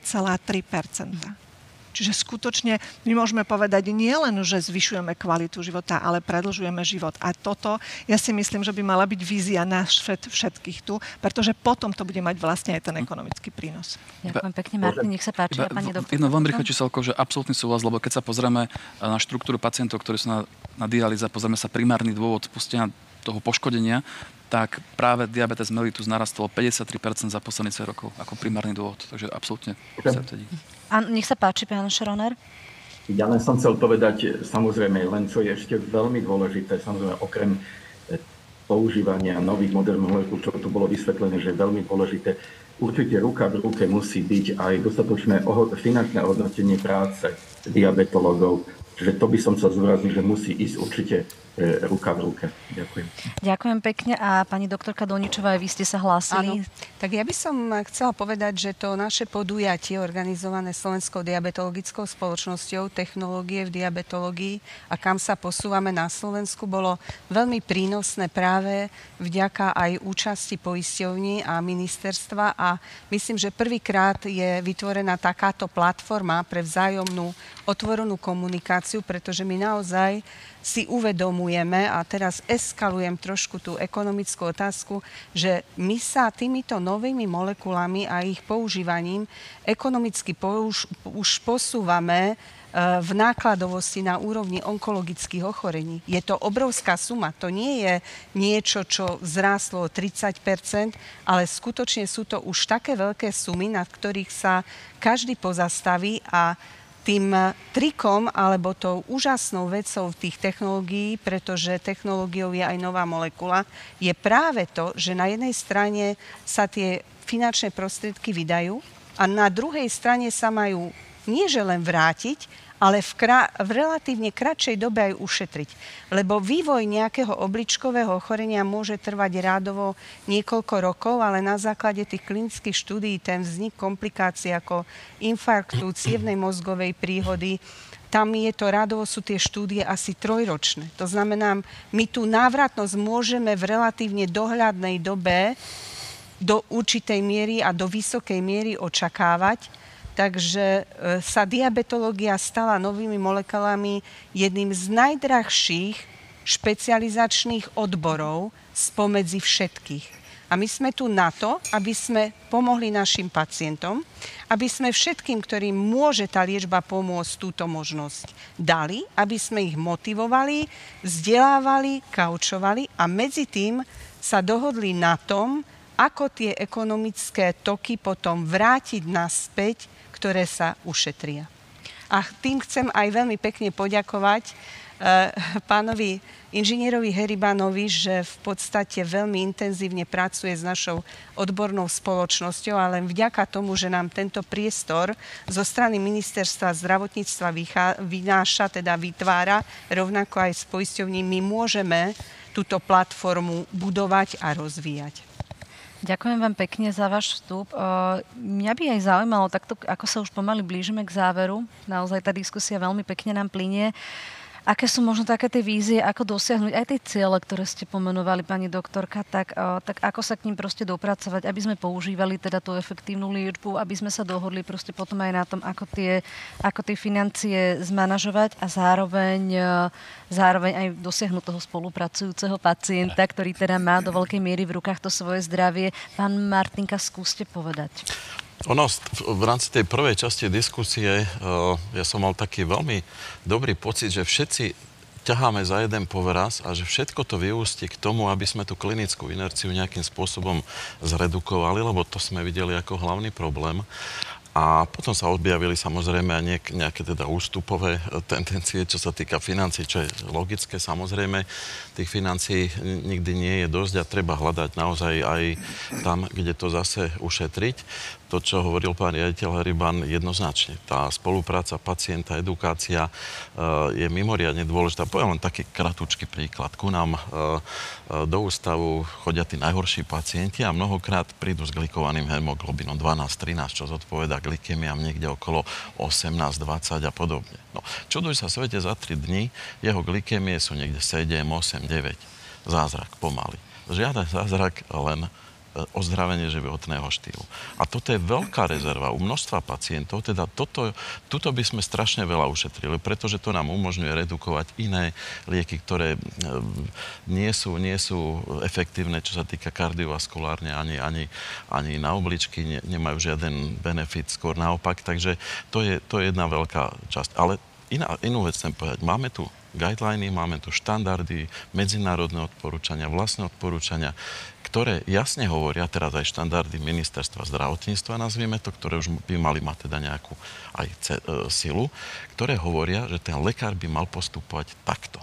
9,3%. Čiže skutočne my môžeme povedať nie len, že zvyšujeme kvalitu života, ale predĺžujeme život. A toto, ja si myslím, že by mala byť vízia nás všetkých tu, pretože potom to bude mať vlastne aj ten ekonomický prínos. Ďakujem pekne, Martin, nech sa páči. A pani doktorka. Jedno veľmi rýchle číselko, že absolútny súhlas, lebo keď sa pozrieme na štruktúru pacientov, ktorí sú na dialýze, pozrieme sa primárny dôvod spustenia toho poškodenia, tak práve diabetes mellitus narastol 53% za posledných 10 rokov ako primárny dôvod. Takže absolútne sa vtedy. A nech sa páči, pán Schroner. Ja len som chcel povedať, samozrejme, len čo je ešte veľmi dôležité, samozrejme, okrem používania nových moderných molekúl, čo tu bolo vysvetlené, že je veľmi dôležité, určite ruka v ruke musí byť aj dostatočné finančné hodnotenie práce diabetologov. Čiže to by som chcel zdôrazniť, že musí ísť určite ruka v ruke. Ďakujem. Ďakujem pekne. A pani doktorka Doničová, vy ste sa hlásili. Áno. Tak ja by som chcela povedať, že to naše podujatie organizované Slovenskou diabetologickou spoločnosťou Technológie v diabetológii a kam sa posúvame na Slovensku bolo veľmi prínosné práve vďaka aj účasti poisťovní a ministerstva a myslím, že prvýkrát je vytvorená takáto platforma pre vzájomnú otvorenú komunikáciu, pretože my naozaj si uvedomujeme, a teraz eskalujem trošku tú ekonomickú otázku, že my sa týmito novými molekulami a ich používaním ekonomicky už posúvame v nákladovosti na úrovni onkologických ochorení. Je to obrovská suma. To nie je niečo, čo vzrástlo o 30%, ale skutočne sú to už také veľké sumy, nad ktorých sa každý pozastaví a tým trikom alebo tou úžasnou vecou tých technológií, pretože technológiou je aj nová molekula, je práve to, že na jednej strane sa tie finančné prostriedky vydajú a na druhej strane sa majú nie že len vrátiť, ale v relatívne kratšej dobe aj ušetriť. Lebo vývoj nejakého obličkového ochorenia môže trvať rádovo niekoľko rokov, ale na základe tých klinických štúdií ten vznik komplikácií ako infarktu, cievnej mozgovej príhody, tam je to rádovo, sú tie štúdie asi 3-ročné. To znamená, my tú návratnosť môžeme v relatívne dohľadnej dobe do určitej miery a do vysokej miery očakávať. Takže sa diabetológia stala novými molekulami jedným z najdrahších špecializačných odborov spomedzi všetkých. A my sme tu na to, aby sme pomohli našim pacientom, aby sme všetkým, ktorým môže tá liečba pomôcť, túto možnosť dali, aby sme ich motivovali, vzdelávali, kaučovali a medzi tým sa dohodli na tom, ako tie ekonomické toky potom vrátiť naspäť, ktoré sa ušetria. A tým chcem aj veľmi pekne poďakovať pánovi inžinierovi Heribanovi, že v podstate veľmi intenzívne pracuje s našou odbornou spoločnosťou, ale vďaka tomu, že nám tento priestor zo strany Ministerstva zdravotníctva vytvára, rovnako aj s poisťovní, my môžeme túto platformu budovať a rozvíjať. Ďakujem vám pekne za váš vstup. Mňa by aj zaujímalo, takto ako sa už pomaly blížime k záveru, naozaj tá diskusia veľmi pekne nám plynie. Aké sú možno také tie vízie, ako dosiahnuť aj tie ciele, ktoré ste pomenovali, pani doktorka, tak ako sa k ním proste dopracovať, aby sme používali teda tú efektívnu liečbu, aby sme sa dohodli proste potom aj na tom, ako tie financie zmanažovať a zároveň aj dosiahnuť toho spolupracujúceho pacienta, ktorý teda má do veľkej miery v rukách to svoje zdravie. Pán Martinka, skúste povedať. V rámci tej prvej časti diskusie ja som mal taký veľmi dobrý pocit, že všetci ťaháme za jeden povraz a že všetko to vyústi k tomu, aby sme tú klinickú inerciu nejakým spôsobom zredukovali, lebo to sme videli ako hlavný problém. A potom sa objavili samozrejme aj nejaké teda ústupové tendencie, čo sa týka financií, čo je logické. Samozrejme, tých financií nikdy nie je dosť a treba hľadať naozaj aj tam, kde to zase ušetriť. To, čo hovoril pán riaditeľ Heriban, jednoznačne. Tá spolupráca pacienta, edukácia je mimoriadne dôležitá. Poviem len taký kratučký príklad. Ku nám do ústavu chodia tí najhorší pacienti a mnohokrát prídu s glikovaným hemoglobinom 12-13, čo zodpovedá glykemiám niekde okolo 18-20 a podobne. No, čuduj sa svete, za 3 dni jeho glykemie sú niekde 7, 8, 9. Zázrak pomaly. Žiaden zázrak, len ozdravenie životného štýlu. A toto je veľká rezerva u množstva pacientov, teda tuto by sme strašne veľa ušetrili, pretože to nám umožňuje redukovať iné lieky, ktoré nie sú efektívne, čo sa týka kardiovaskulárne, ani na obličky, nemajú žiaden benefit, skôr naopak, takže to je jedna veľká časť. Ale inú vec chcem povedať, máme tu guideliny, máme tu štandardy, medzinárodné odporúčania, vlastné odporúčania, ktoré jasne hovoria, teraz aj štandardy ministerstva zdravotníctva, nazvime to, ktoré už by mali mať teda nejakú aj silu, ktoré hovoria, že ten lekár by mal postupovať takto.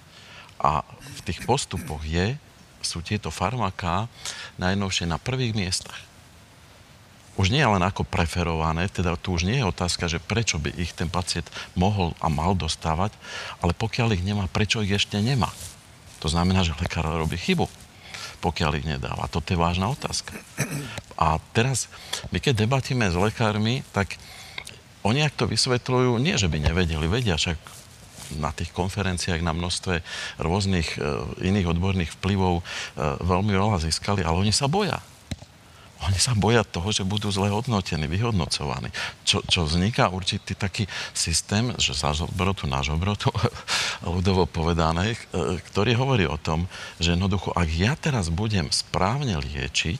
A v tých postupoch sú tieto farmaká najnovšie na prvých miestach. Už nie je len ako preferované, teda tu už nie je otázka, že prečo by ich ten pacient mohol a mal dostávať, ale pokiaľ ich nemá, prečo ich ešte nemá. To znamená, že lekár robí chybu, pokiaľ ich nedáva. Toto je vážna otázka. A teraz, my keď debatíme s lekármi, tak oni, ak to vysvetľujú, nie, že by nevedeli, vedia, však na tých konferenciách na množstve rôznych iných odborných vplyvov veľmi veľa získali, ale oni sa boja. Oni sa boja toho, že budú zle hodnotení, vyhodnocovaní. Čo vzniká určitý taký systém, že nášho obrotu, ľudovo povedané, ktorý hovorí o tom, že jednoducho, ak ja teraz budem správne liečiť,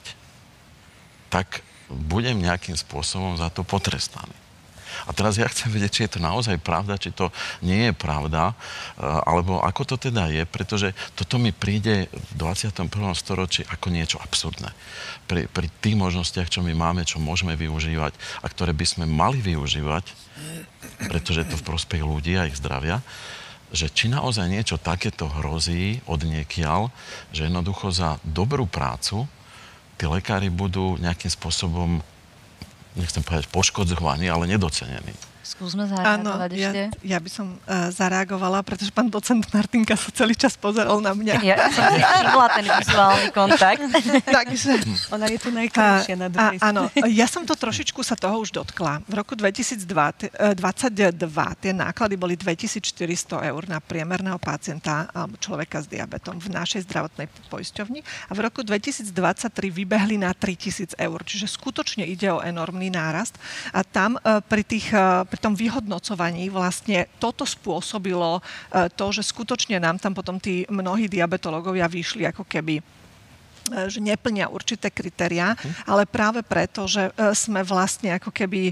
tak budem nejakým spôsobom za to potrestaný. A teraz ja chcem vedieť, či je to naozaj pravda, či to nie je pravda, alebo ako to teda je, pretože toto mi príde v 21. storočí ako niečo absurdné. Pri tých možnostiach, čo my máme, čo môžeme využívať a ktoré by sme mali využívať, pretože je to v prospech ľudí a ich zdravia, že či naozaj niečo takéto hrozí od niekiaľ, že jednoducho za dobrú prácu tí lekári budú nejakým spôsobom, nechcem povedať poškodzovaní, ale nedocenení. Skúsme zareagovať ešte. Ja by som zareagovala, pretože pán docent Martinka sa celý čas pozeral na mňa. Ja som nechybla ten vizuálny kontakt. Takže... Ona je tu najkrajšia na druhej strane. Áno, ja som to trošičku sa toho už dotkla. V roku 2022 tie náklady boli 2400 eur na priemerného pacienta alebo človeka s diabetom v našej zdravotnej poisťovni a v roku 2023 vybehli na 3000 eur. Čiže skutočne ide o enormný nárast a tam pri tom vyhodnocovaní vlastne toto spôsobilo to, že skutočne nám tam potom tí mnohí diabetológovia vyšli ako keby že neplnia určité kritériá, ale práve preto, že sme vlastne ako keby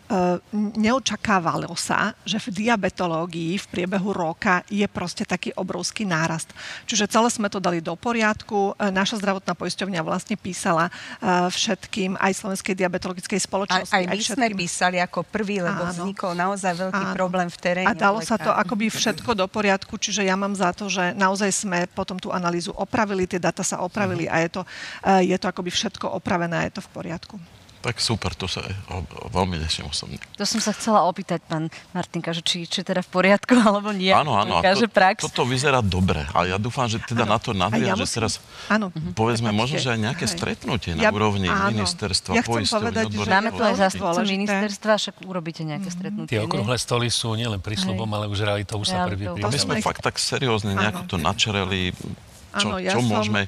neočakávalo sa, že v diabetológii v priebehu roka je proste taký obrovský nárast. Čiže celé sme to dali do poriadku. Naša zdravotná poisťovňa vlastne písala všetkým, aj Slovenskej diabetologickej spoločnosti. Aj my sme písali ako prvý, lebo vznikol naozaj veľký problém v teréne. A dalo sa to akoby všetko do poriadku, čiže ja mám za to, že naozaj sme potom tú analýzu opravili, tie dáta sa opravili a je to akoby všetko opravené a je to v poriadku. Tak super, to sa veľmi teším osobne. To som sa chcela opýtať, pán Martinka, že či teda v poriadku, alebo nie. Áno, toto vyzerá dobre. A ja dúfam, že teda na to nadviažem, že teraz povedzme, možno, že aj nejaké stretnutie na úrovni ministerstva, poisťovní, odborných. Máme tu aj zástupcu ministerstva, však urobíte nejaké stretnutie. Tie okrúhle stoly sú nielen prísľubom, ale už realitou, už sa prvý príklad. Aby sme fakt tak seriózne nejako to načereli. Áno, ja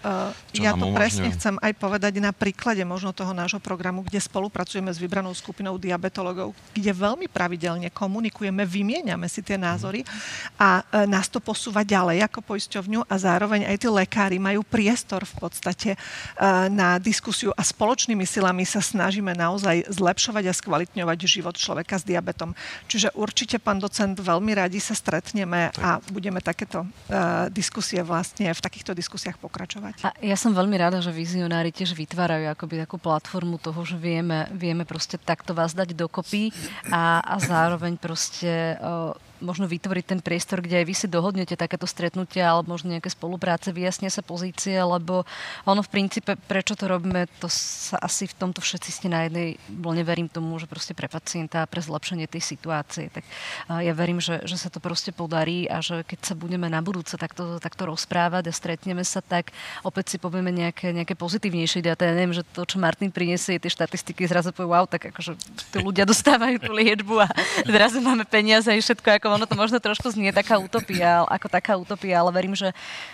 to presne chcem aj povedať na príklade možno toho nášho programu, kde spolupracujeme s vybranou skupinou diabetologov, kde veľmi pravidelne komunikujeme, vymieňame si tie názory a nás to posúva ďalej ako poisťovňu a zároveň aj tí lekári majú priestor v podstate na diskusiu a spoločnými silami sa snažíme naozaj zlepšovať a skvalitňovať život človeka s diabetom. Čiže určite, pán docent, veľmi radi sa stretneme a budeme takéto diskusie vlastne v takýchto diskusiách pokračovať. A ja som veľmi rada, že vizionári tiež vytvárajú akoby takú platformu toho, že vieme proste takto vás dať dokopy a zároveň proste možno vytvoriť ten priestor, kde aj vy si dohodnete takéto stretnutia alebo možno nejaké spolupráce, vyjasnia sa pozície, lebo ono v princípe, prečo to robíme, to sa asi v tomto všetci ste na jednej vlne, verím tomu, že proste pre pacienta a pre zlepšenie tej situácie. Tak ja verím, že sa to proste podarí a že keď sa budeme na budúce takto rozprávať a stretneme sa, tak opäť si povieme nejaké pozitívnejšie dáta. Ja neviem, že to, čo Martin priniesie, tie štatistiky zrazu povie, wow, tak akože tí ľudia dostávajú tú liečbu a zrazu máme peniaze a všetko, ako ono to možno trošku znie taká utopia, ale verím, že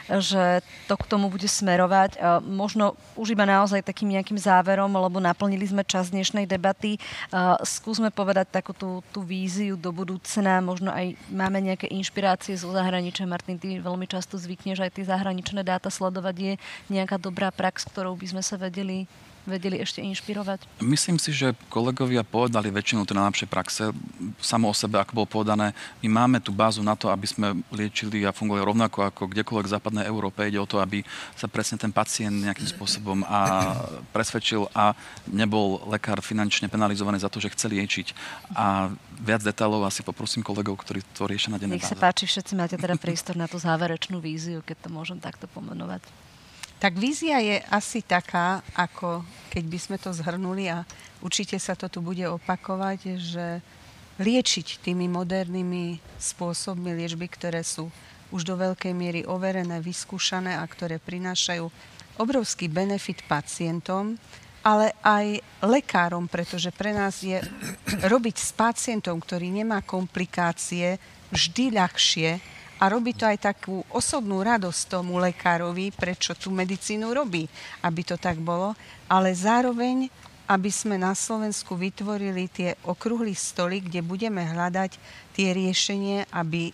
to k tomu bude smerovať. Možno už iba naozaj takým nejakým záverom, lebo naplnili sme čas dnešnej debaty. Skúsme povedať takú tú víziu do budúcna, možno aj máme nejaké inšpirácie zo zahraničia. Martin, ty veľmi často zvykneš aj tie zahraničné dáta sledovať. Je nejaká dobrá prax, ktorou by sme sa vedeli ešte inšpirovať? Myslím si, že kolegovia povedali väčšinu tej najlepšej praxe. Samo o sebe, ako bolo povedané, my máme tú bázu na to, aby sme liečili a fungovali rovnako ako kdekoľvek v západnej Európe. Ide o to, aby sa presne ten pacient nejakým spôsobom presvedčil a nebol lekár finančne penalizovaný za to, že chce liečiť. A viac detailov asi poprosím kolegov, ktorí to riešia na dennej báze. Nech sa páči, všetci máte teda priestor na tú záverečnú víziu, keď to môžem takto pomenovať. Tak vízia je asi taká, ako keď by sme to zhrnuli a určite sa to tu bude opakovať, že liečiť tými modernými spôsobmi liečby, ktoré sú už do veľkej miery overené, vyskúšané a ktoré prinášajú obrovský benefit pacientom, ale aj lekárom, pretože pre nás je robiť s pacientom, ktorý nemá komplikácie, vždy ľahšie, a robí to aj takú osobnú radosť tomu lekárovi, prečo tú medicínu robí, aby to tak bolo, ale zároveň, aby sme na Slovensku vytvorili tie okrúhly stoly, kde budeme hľadať tie riešenia,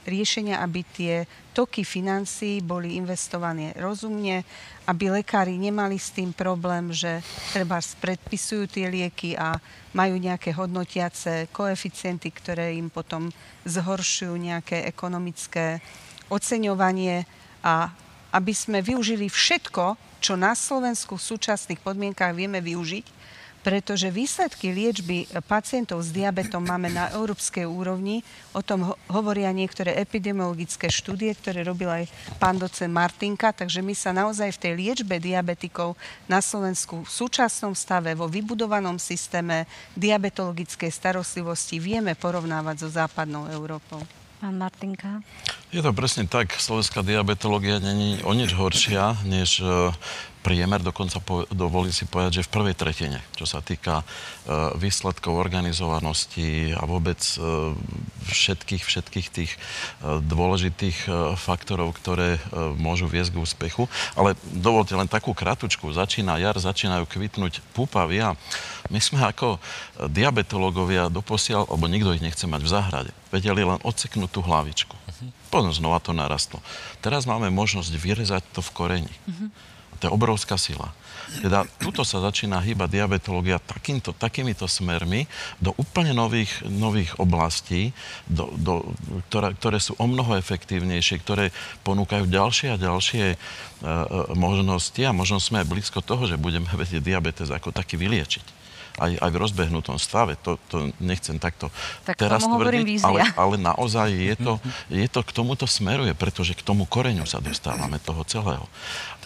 aby tie toky financií boli investované rozumne, aby lekári nemali s tým problém, že treba predpisujú tie lieky a majú nejaké hodnotiace koeficienty, ktoré im potom zhoršujú nejaké ekonomické oceňovanie a aby sme využili všetko, čo na Slovensku v súčasných podmienkach vieme využiť, pretože výsledky liečby pacientov s diabetom máme na európskej úrovni. O tom hovoria niektoré epidemiologické štúdie, ktoré robil aj pán docent Martinka, takže my sa naozaj v tej liečbe diabetikov na Slovensku v súčasnom stave, vo vybudovanom systéme diabetologickej starostlivosti vieme porovnávať so západnou Európou. Pán Martinka? Je to presne tak. Slovenská diabetológia není o nič horšia, než priemer, dokonca dovolím si povedať, že v prvej tretine, čo sa týka výsledkov organizovanosti a vôbec všetkých tých dôležitých faktorov, ktoré môžu viesť k úspechu. Ale dovolte len takú kratučku. Začína jar, začínajú kvitnúť púpavy a my sme ako diabetológovia doposiaľ, alebo nikto ich nechce mať v záhrade, vedeli len odseknúť tú hlavičku. Potom znova to narastlo. Teraz máme možnosť vyrezať to v koreni. To je obrovská sila. Teda tuto sa začína hýbať diabetológia takýmito smermi do úplne nových oblastí, ktoré sú o mnoho efektívnejšie, ktoré ponúkajú ďalšie a ďalšie možnosti a možno sme aj blízko toho, že budeme vedieť diabetes ako taký vyliečiť. Aj v rozbehnutom stave. To nechcem takto tak teraz tvrdiť, ale naozaj je to k tomuto smeruje, pretože k tomu koreňu sa dostávame toho celého.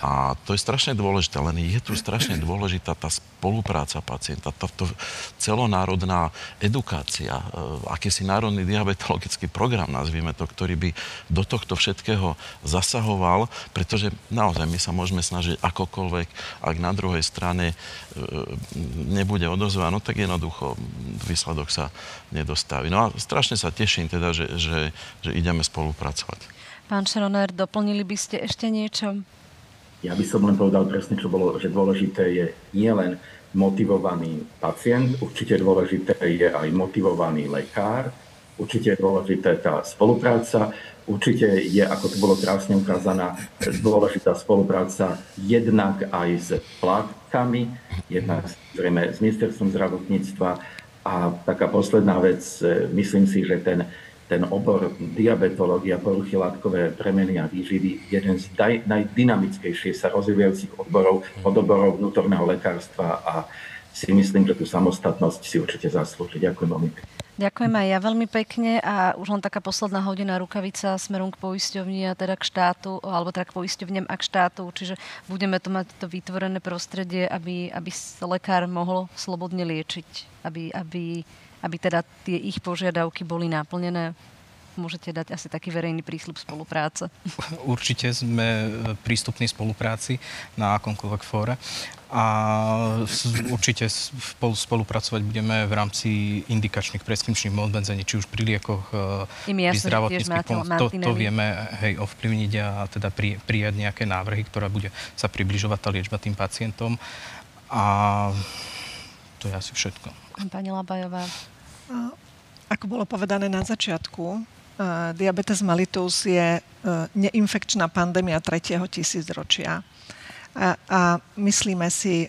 A to je strašne dôležité, len je tu strašne dôležitá tá spolupráca pacienta, táto celonárodná edukácia, akýsi národný diabetologický program, nazvime to, ktorý by do tohto všetkého zasahoval, pretože naozaj my sa môžeme snažiť akokoľvek, ak na druhej strane nebude odozva, no tak jednoducho výsledok sa nedostaví. No a strašne sa teším teda, že ideme spolupracovať. Pán Schroner, doplnili by ste ešte niečo? Ja by som len povedal presne, čo bolo, že dôležité je nielen motivovaný pacient, určite dôležité je aj motivovaný lekár, určite je dôležité tá spolupráca, určite je, ako tu bolo krásne ukázaná, dôležitá spolupráca jednak aj s plátkami, jednak zrejme s ministerstvom zdravotníctva. A taká posledná vec, myslím si, že ten obor diabetológia, poruchy látkové premeny a výživy, jeden z najdynamickejších sa rozvíjajúcich odoborov vnútorného lekárstva a si myslím, že tú samostatnosť si určite zaslúži. Ďakujem veľmi pekne. Ďakujem aj ja veľmi pekne a už len taká posledná hodina rukavica smerom k poisťovni a teda k štátu, alebo teda k poisťovňam a k štátu, čiže budeme to mať to vytvorené prostredie, aby sa lekár mohol slobodne liečiť, aby teda tie ich požiadavky boli naplnené. Môžete dať asi taký verejný prísľub spolupráce. Určite sme prístupní spolupráci na akomkoľvek fóre a určite spolupracovať budeme v rámci indikačných preskripčných obmedzení, či už pri liekoch, pri zdravotníckych pomoc. To vieme ovplyvniť a teda prijať nejaké návrhy, ktorá bude sa približovať tá liečba tým pacientom. A to je asi všetko. Pani Labajová. Ako bolo povedané na začiatku, diabetes mellitus je neinfekčná pandémia 3. tisícročia. A myslíme si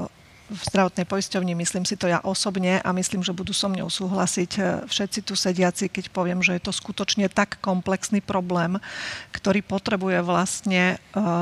v zdravotnej poisťovni, myslím si to ja osobne a myslím, že budú so mňou súhlasiť všetci tu sediaci, keď poviem, že je to skutočne tak komplexný problém, ktorý potrebuje vlastne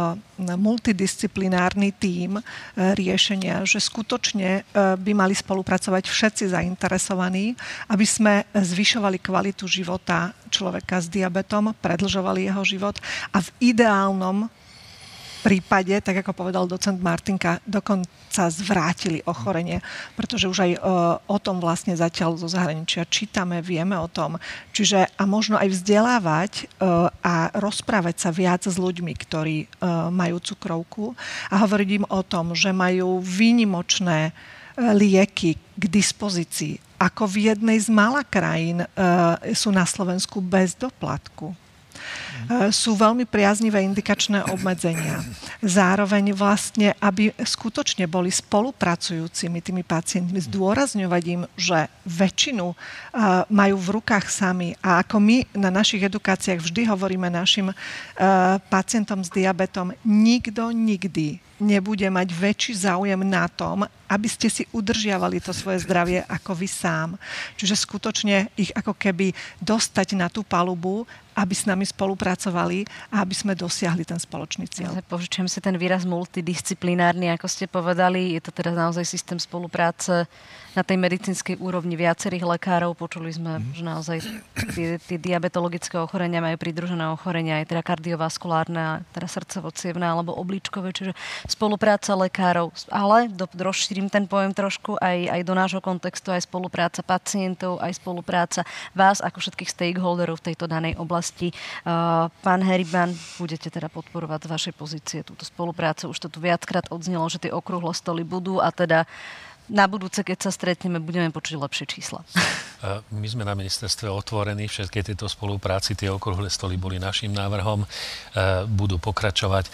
multidisciplinárny tím riešenia, že skutočne by mali spolupracovať všetci zainteresovaní, aby sme zvyšovali kvalitu života človeka s diabetom, predĺžovali jeho život a v ideálnom prípade, tak ako povedal docent Martinka, dokonca zvrátili ochorenie, pretože už aj o tom vlastne zatiaľ zo zahraničia čítame, vieme o tom. Čiže a možno aj vzdelávať a rozprávať sa viac s ľuďmi, ktorí majú cukrovku a hovoriť im o tom, že majú výnimočné lieky k dispozícii. Ako v jednej z mála krajín sú na Slovensku bez doplatku. Sú veľmi priaznivé indikačné obmedzenia. Zároveň vlastne, aby skutočne boli spolupracujúcimi tými pacientmi, zdôrazňovať im, že väčšinu majú v rukách sami. A ako my na našich edukáciách vždy hovoríme našim pacientom s diabetom, nikto nikdy nebude mať väčší záujem na tom, aby ste si udržiavali to svoje zdravie ako vy sám. Čiže skutočne ich ako keby dostať na tú palubu, aby s nami spolupracovali a aby sme dosiahli ten spoločný cieľ. Požičujem si ten výraz multidisciplinárny, ako ste povedali. Je to teda naozaj systém spolupráce na tej medicínskej úrovni viacerých lekárov. Počuli sme, že naozaj tie diabetologické ochorenia majú pridružené ochorenia, aj teda kardiovaskulárne, teda srdcovo-cievne alebo obličkové, čiže spolupráca lekárov. Ale rozšírim ten pojem trošku aj do nášho kontextu, aj spolupráca pacientov, aj spolupráca vás ako všetkých stakeholderov v tejto danej oblasti. Pán Heriban, budete teda podporovať z vašej pozície túto spoluprácu. Už to tu viackrát odznelo, že tie okrúhle stoly budú a teda na budúce, keď sa stretneme, budeme počuť lepšie čísla. My sme na ministerstve otvorení všetky tieto spolupráci. Tie okrúhle stoly boli našim návrhom. Budú pokračovať.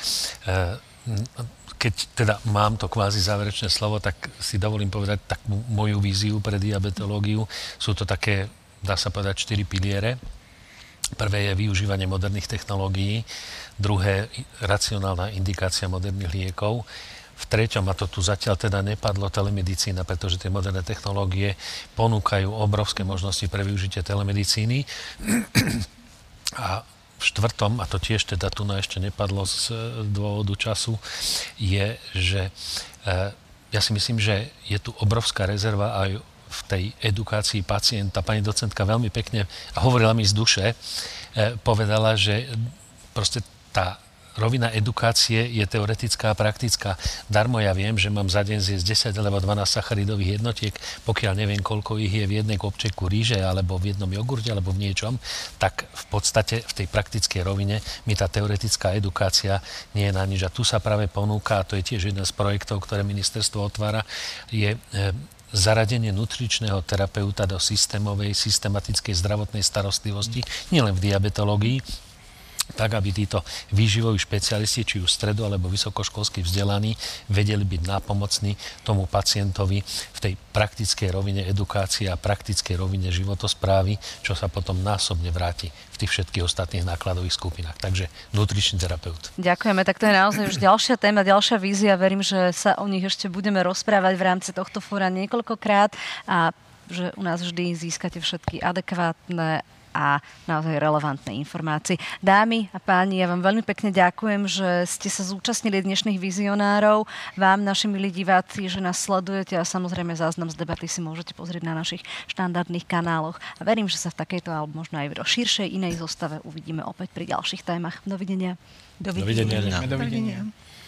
Keď teda mám to kvázi záverečné slovo, tak si dovolím povedať tak moju víziu pre diabetológiu. Sú to také, dá sa povedať, 4 piliere. Prvé je využívanie moderných technológií. Druhé, racionálna indikácia moderných liekov. V treťom, a to tu zatiaľ teda nepadlo, telemedicína, pretože tie moderné technológie ponúkajú obrovské možnosti pre využitie telemedicíny. A v štvrtom, a to tiež teda tu ešte nepadlo z dôvodu času, je, že ja si myslím, že je tu obrovská rezerva aj v tej edukácii pacienta. Pani docentka veľmi pekne, a hovorila mi z duše, povedala, že proste tá rovina edukácie je teoretická a praktická. Darmo ja viem, že mám za deň zjesť 10 alebo 12 sacharidových jednotiek, pokiaľ neviem, koľko ich je v jednej kopčeku ríže, alebo v jednom jogurte, alebo v niečom, tak v podstate v tej praktickej rovine mi tá teoretická edukácia nie je na nič. A tu sa práve ponúka, a to je tiež jeden z projektov, ktoré ministerstvo otvára, je zaradenie nutričného terapeuta do systémovej, systematickej zdravotnej starostlivosti, nielen v diabetológii, tak, aby títo výživoví špecialisti, či už stredo alebo vysokoškolsky vzdelaní, vedeli byť nápomocní tomu pacientovi v tej praktickej rovine edukácie a praktickej rovine životosprávy, čo sa potom násobne vráti v tých všetkých ostatných nákladových skupinách. Takže nutričný terapeut. Ďakujeme, tak to je naozaj už ďalšia téma, ďalšia vízia. Verím, že sa o nich ešte budeme rozprávať v rámci tohto fóra niekoľkokrát a že u nás vždy získate všetky adekvátne a naozaj relevantné informácie. Dámy a páni, ja vám veľmi pekne ďakujem, že ste sa zúčastnili dnešných vizionárov. Vám, naši milí diváci, že nás sledujete a samozrejme záznam z debaty si môžete pozrieť na našich štandardných kanáloch. A verím, že sa v takejto alebo možno aj v širšej inej zostave uvidíme opäť pri ďalších témach. Dovidenia. Dovidenia. Dovidenia.